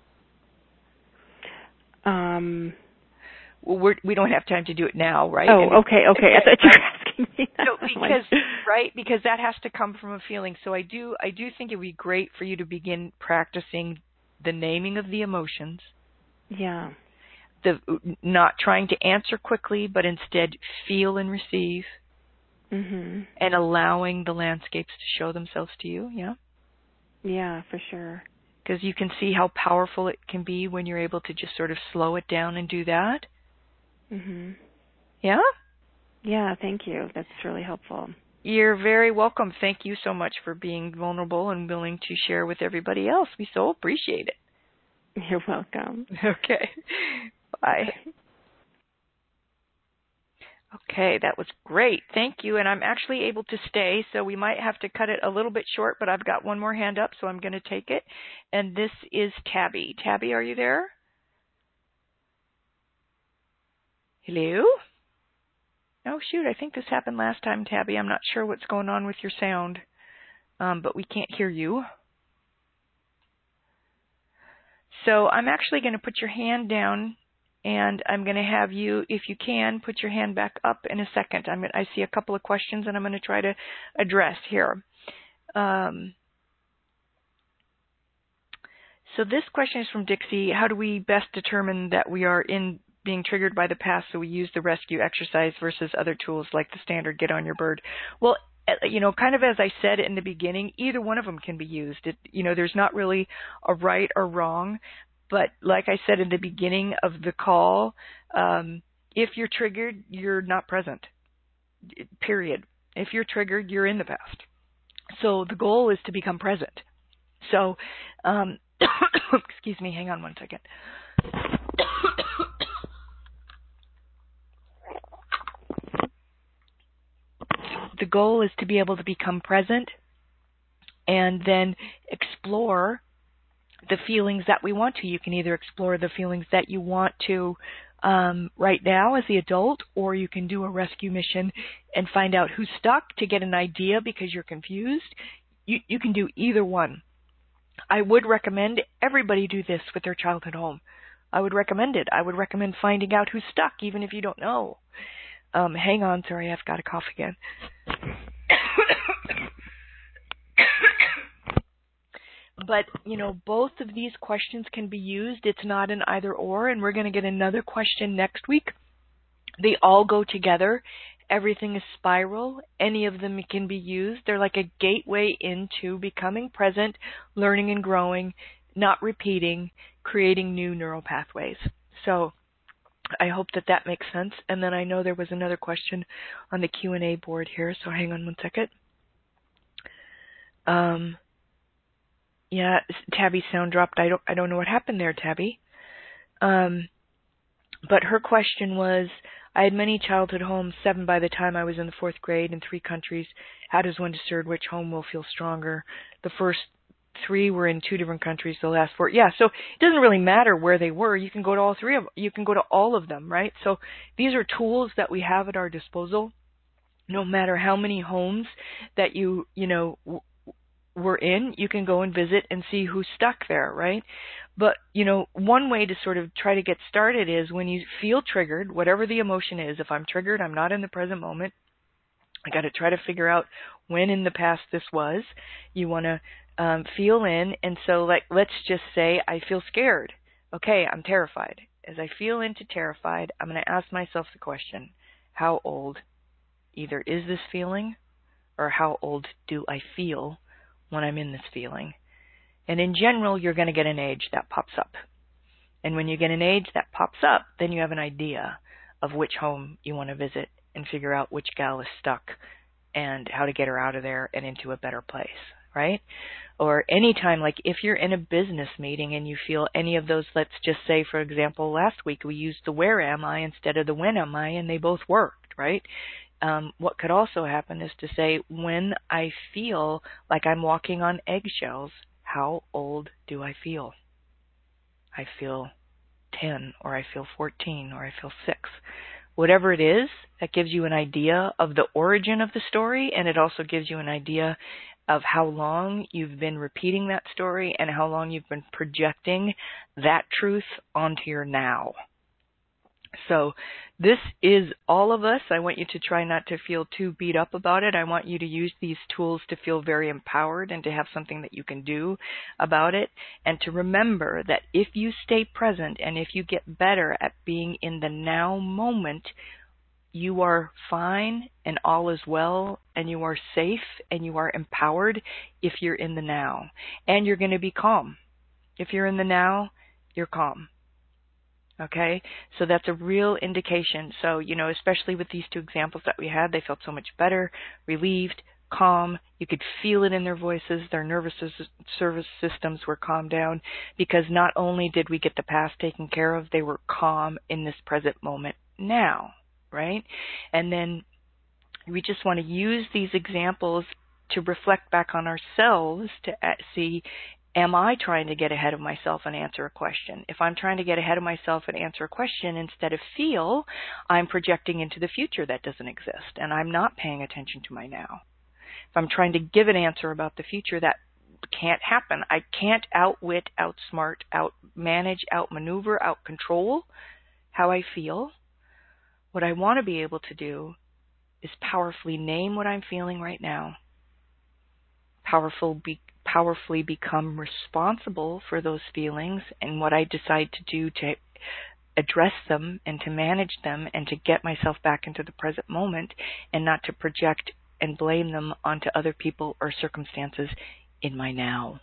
Well, we don't have time to do it now, right? Oh, okay. I thought you were asking me that. No, because that has to come from a feeling. So I do think it would be great for you to begin practicing the naming of the emotions. Yeah. The not trying to answer quickly, but instead feel and receive. Mhm. And allowing the landscapes to show themselves to you. Yeah. Yeah, for sure. Because you can see how powerful it can be when you're able to just sort of slow it down and do that. Mhm. Yeah? Yeah, thank you. That's really helpful. You're very welcome. Thank you so much for being vulnerable and willing to share with everybody else. We so appreciate it. You're welcome. Okay. Bye. Okay, that was great. Thank you. And I'm actually able to stay, so we might have to cut it a little bit short, but I've got one more hand up, so I'm going to take it. And this is Tabby. Tabby, are you there? Hello? Oh, shoot, I think this happened last time, Tabby. I'm not sure what's going on with your sound, but we can't hear you. So I'm actually going to put your hand down, and I'm going to have you, if you can, put your hand back up in a second. I see a couple of questions, and I'm going to try to address here. So this question is from Dixie. How do we best determine that we are being triggered by the past, so we use the rescue exercise versus other tools like the standard Get on Your Bird? Well, kind of as I said in the beginning, either one of them can be used. There's not really a right or wrong, but like I said in the beginning of the call, if you're triggered, you're not present, period. If you're triggered, you're in the past. So the goal is to become present. So, excuse me, hang on one second. The goal is to be able to become present and then explore the feelings that we want to. You can either explore the feelings that you want to right now as the adult, or you can do a rescue mission and find out who's stuck to get an idea because you're confused. You can do either one. I would recommend everybody do this with their child at home. I would recommend it. I would recommend finding out who's stuck, even if you don't know. Hang on, sorry, I've got a cough again. But, both of these questions can be used. It's not an either or, and we're going to get another question next week. They all go together. Everything is spiral. Any of them can be used. They're like a gateway into becoming present, learning and growing, not repeating, creating new neural pathways. So I hope that makes sense. And then I know there was another question on the Q&A board here, so hang on one second. Yeah, Tabby's sound dropped. I don't know what happened there, Tabby. But her question was, I had many childhood homes, 7 by the time I was in the 4th grade in 3 countries. How does one discern which home will feel stronger? The first 3 were in 2 different countries, the last 4. Yeah, so it doesn't really matter where they were. You can go to all 3 of them. You can go to all of them, right? So these are tools that we have at our disposal. No matter how many homes that you were in, you can go and visit and see who's stuck there, right? But, one way to sort of try to get started is when you feel triggered, whatever the emotion is. If I'm triggered, I'm not in the present moment. I got to try to figure out when in the past this was. You want to feel in, and so let's just say I feel scared. Okay, I'm terrified. As I feel into terrified, I'm going to ask myself the question, how old either is this feeling, or how old do I feel when I'm in this feeling? And in general, you're going to get an age that pops up. And when you get an age that pops up, then you have an idea of which home you want to visit and figure out which gal is stuck and how to get her out of there and into a better place, right? Or anytime, like if you're in a business meeting and you feel any of those, let's just say, for example, last week we used the where am I instead of the when am I, and they both worked, right? What could also happen is to say, when I feel like I'm walking on eggshells, how old do I feel? I feel 10, or I feel 14, or I feel 6. Whatever it is, that gives you an idea of the origin of the story, and it also gives you an idea of how long you've been repeating that story and how long you've been projecting that truth onto your now. So this is all of us. I want you to try not to feel too beat up about it. I want you to use these tools to feel very empowered and to have something that you can do about it. And to remember that if you stay present and if you get better at being in the now moment, you are fine and all is well and you are safe and you are empowered if you're in the now. And you're going to be calm. If you're in the now, you're calm. Okay, so that's a real indication. So, especially with these 2 examples that we had, they felt so much better, relieved, calm. You could feel it in their voices. Their nervous service systems were calmed down because not only did we get the past taken care of, they were calm in this present moment now, right? And then we just want to use these examples to reflect back on ourselves to see, am I trying to get ahead of myself and answer a question? If I'm trying to get ahead of myself and answer a question instead of feel, I'm projecting into the future that doesn't exist, and I'm not paying attention to my now. If I'm trying to give an answer about the future, that can't happen. I can't outwit, outsmart, outmanage, outmaneuver, outcontrol how I feel. What I want to be able to do is powerfully name what I'm feeling right now. powerfully become responsible for those feelings and what I decide to do to address them and to manage them and to get myself back into the present moment and not to project and blame them onto other people or circumstances in my now.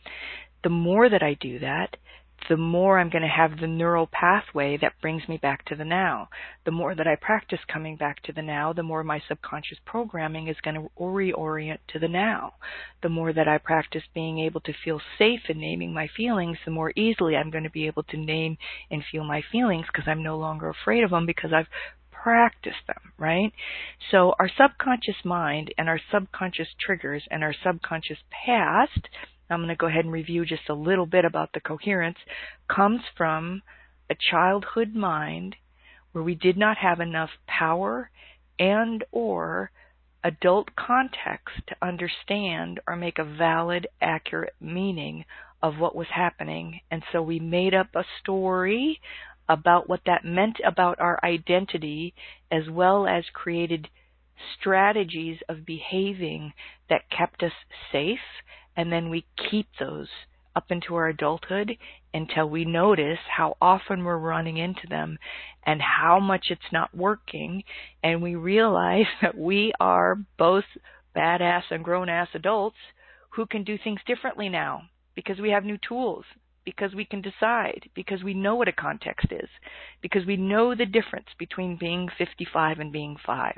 The more that I do that, the more I'm going to have the neural pathway that brings me back to the now. The more that I practice coming back to the now, the more my subconscious programming is going to reorient to the now. The more that I practice being able to feel safe in naming my feelings, the more easily I'm going to be able to name and feel my feelings because I'm no longer afraid of them because I've practiced them, right? So our subconscious mind and our subconscious triggers and our subconscious past, I'm going to go ahead and review just a little bit about the coherence, comes from a childhood mind where we did not have enough power and or adult context to understand or make a valid, accurate meaning of what was happening. And so we made up a story about what that meant about our identity, as well as created strategies of behaving that kept us safe. And then we keep those up into our adulthood until we notice how often we're running into them and how much it's not working. And we realize that we are both badass and grown-ass adults who can do things differently now because we have new tools, because we can decide, because we know what a context is, because we know the difference between being 55 and being 5.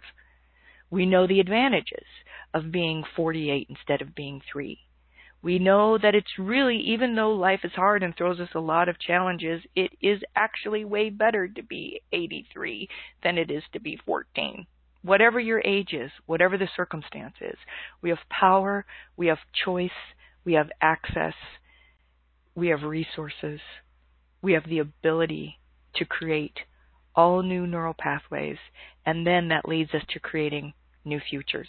We know the advantages of being 48 instead of being 3. We know that it's really, even though life is hard and throws us a lot of challenges, it is actually way better to be 83 than it is to be 14. Whatever your age is, whatever the circumstance is, we have power, we have choice, we have access, we have resources, we have the ability to create all new neural pathways, and then that leads us to creating new futures.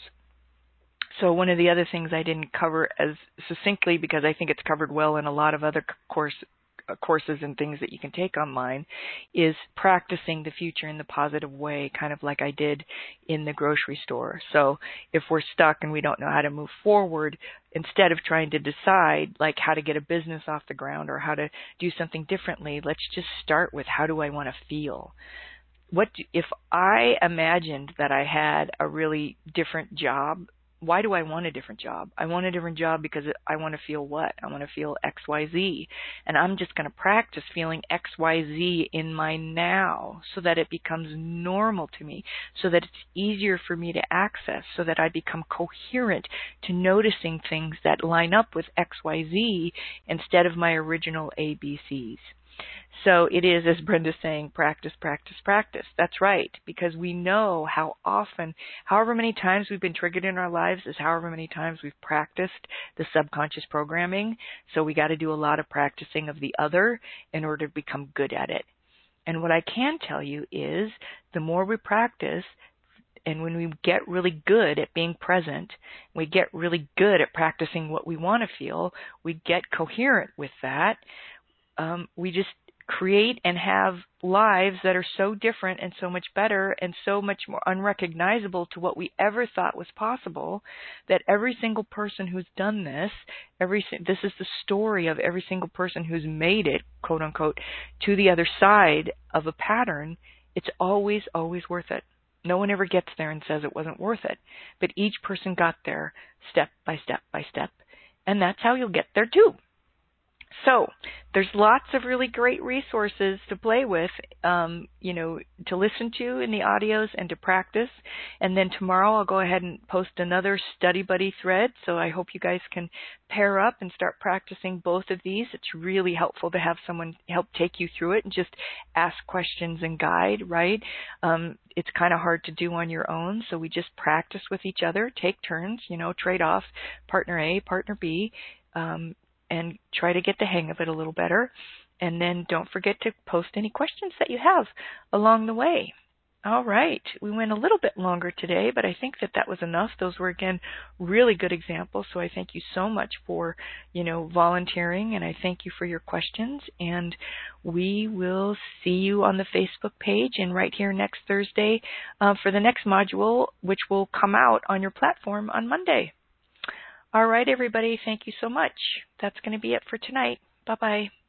So one of the other things I didn't cover as succinctly, because I think it's covered well in a lot of other courses and things that you can take online, is practicing the future in the positive way, kind of like I did in the grocery store. So if we're stuck and we don't know how to move forward, instead of trying to decide like how to get a business off the ground or how to do something differently, let's just start with, how do I want to feel? If I imagined that I had a really different job? Why do I want a different job? I want a different job because I want to feel what? I want to feel XYZ. And I'm just going to practice feeling XYZ in my now so that it becomes normal to me, so that it's easier for me to access, so that I become coherent to noticing things that line up with XYZ instead of my original ABCs. So it is, as Brenda's saying, practice, practice, practice. That's right, because we know how often, however many times we've been triggered in our lives is however many times we've practiced the subconscious programming. So we got to do a lot of practicing of the other in order to become good at it. And what I can tell you is the more we practice, and when we get really good at being present, we get really good at practicing what we want to feel, we get coherent with that. We just create and have lives that are so different and so much better and so much more unrecognizable to what we ever thought was possible, that every single person who's done this, this is the story of every single person who's made it, quote unquote, to the other side of a pattern. It's always, always worth it. No one ever gets there and says it wasn't worth it. But each person got there step by step by step. And that's how you'll get there too. So there's lots of really great resources to play with, to listen to in the audios and to practice. And then tomorrow I'll go ahead and post another study buddy thread. So I hope you guys can pair up and start practicing both of these. It's really helpful to have someone help take you through it and just ask questions and guide, right? It's kind of hard to do on your own. So we just practice with each other, take turns, trade off, partner A, partner B, and try to get the hang of it a little better. And then don't forget to post any questions that you have along the way. All right. We went a little bit longer today, but I think that was enough. Those were, again, really good examples. So I thank you so much for, volunteering, and I thank you for your questions. And we will see you on the Facebook page and right here next Thursday for the next module, which will come out on your platform on Monday. All right, everybody. Thank you so much. That's going to be it for tonight. Bye-bye.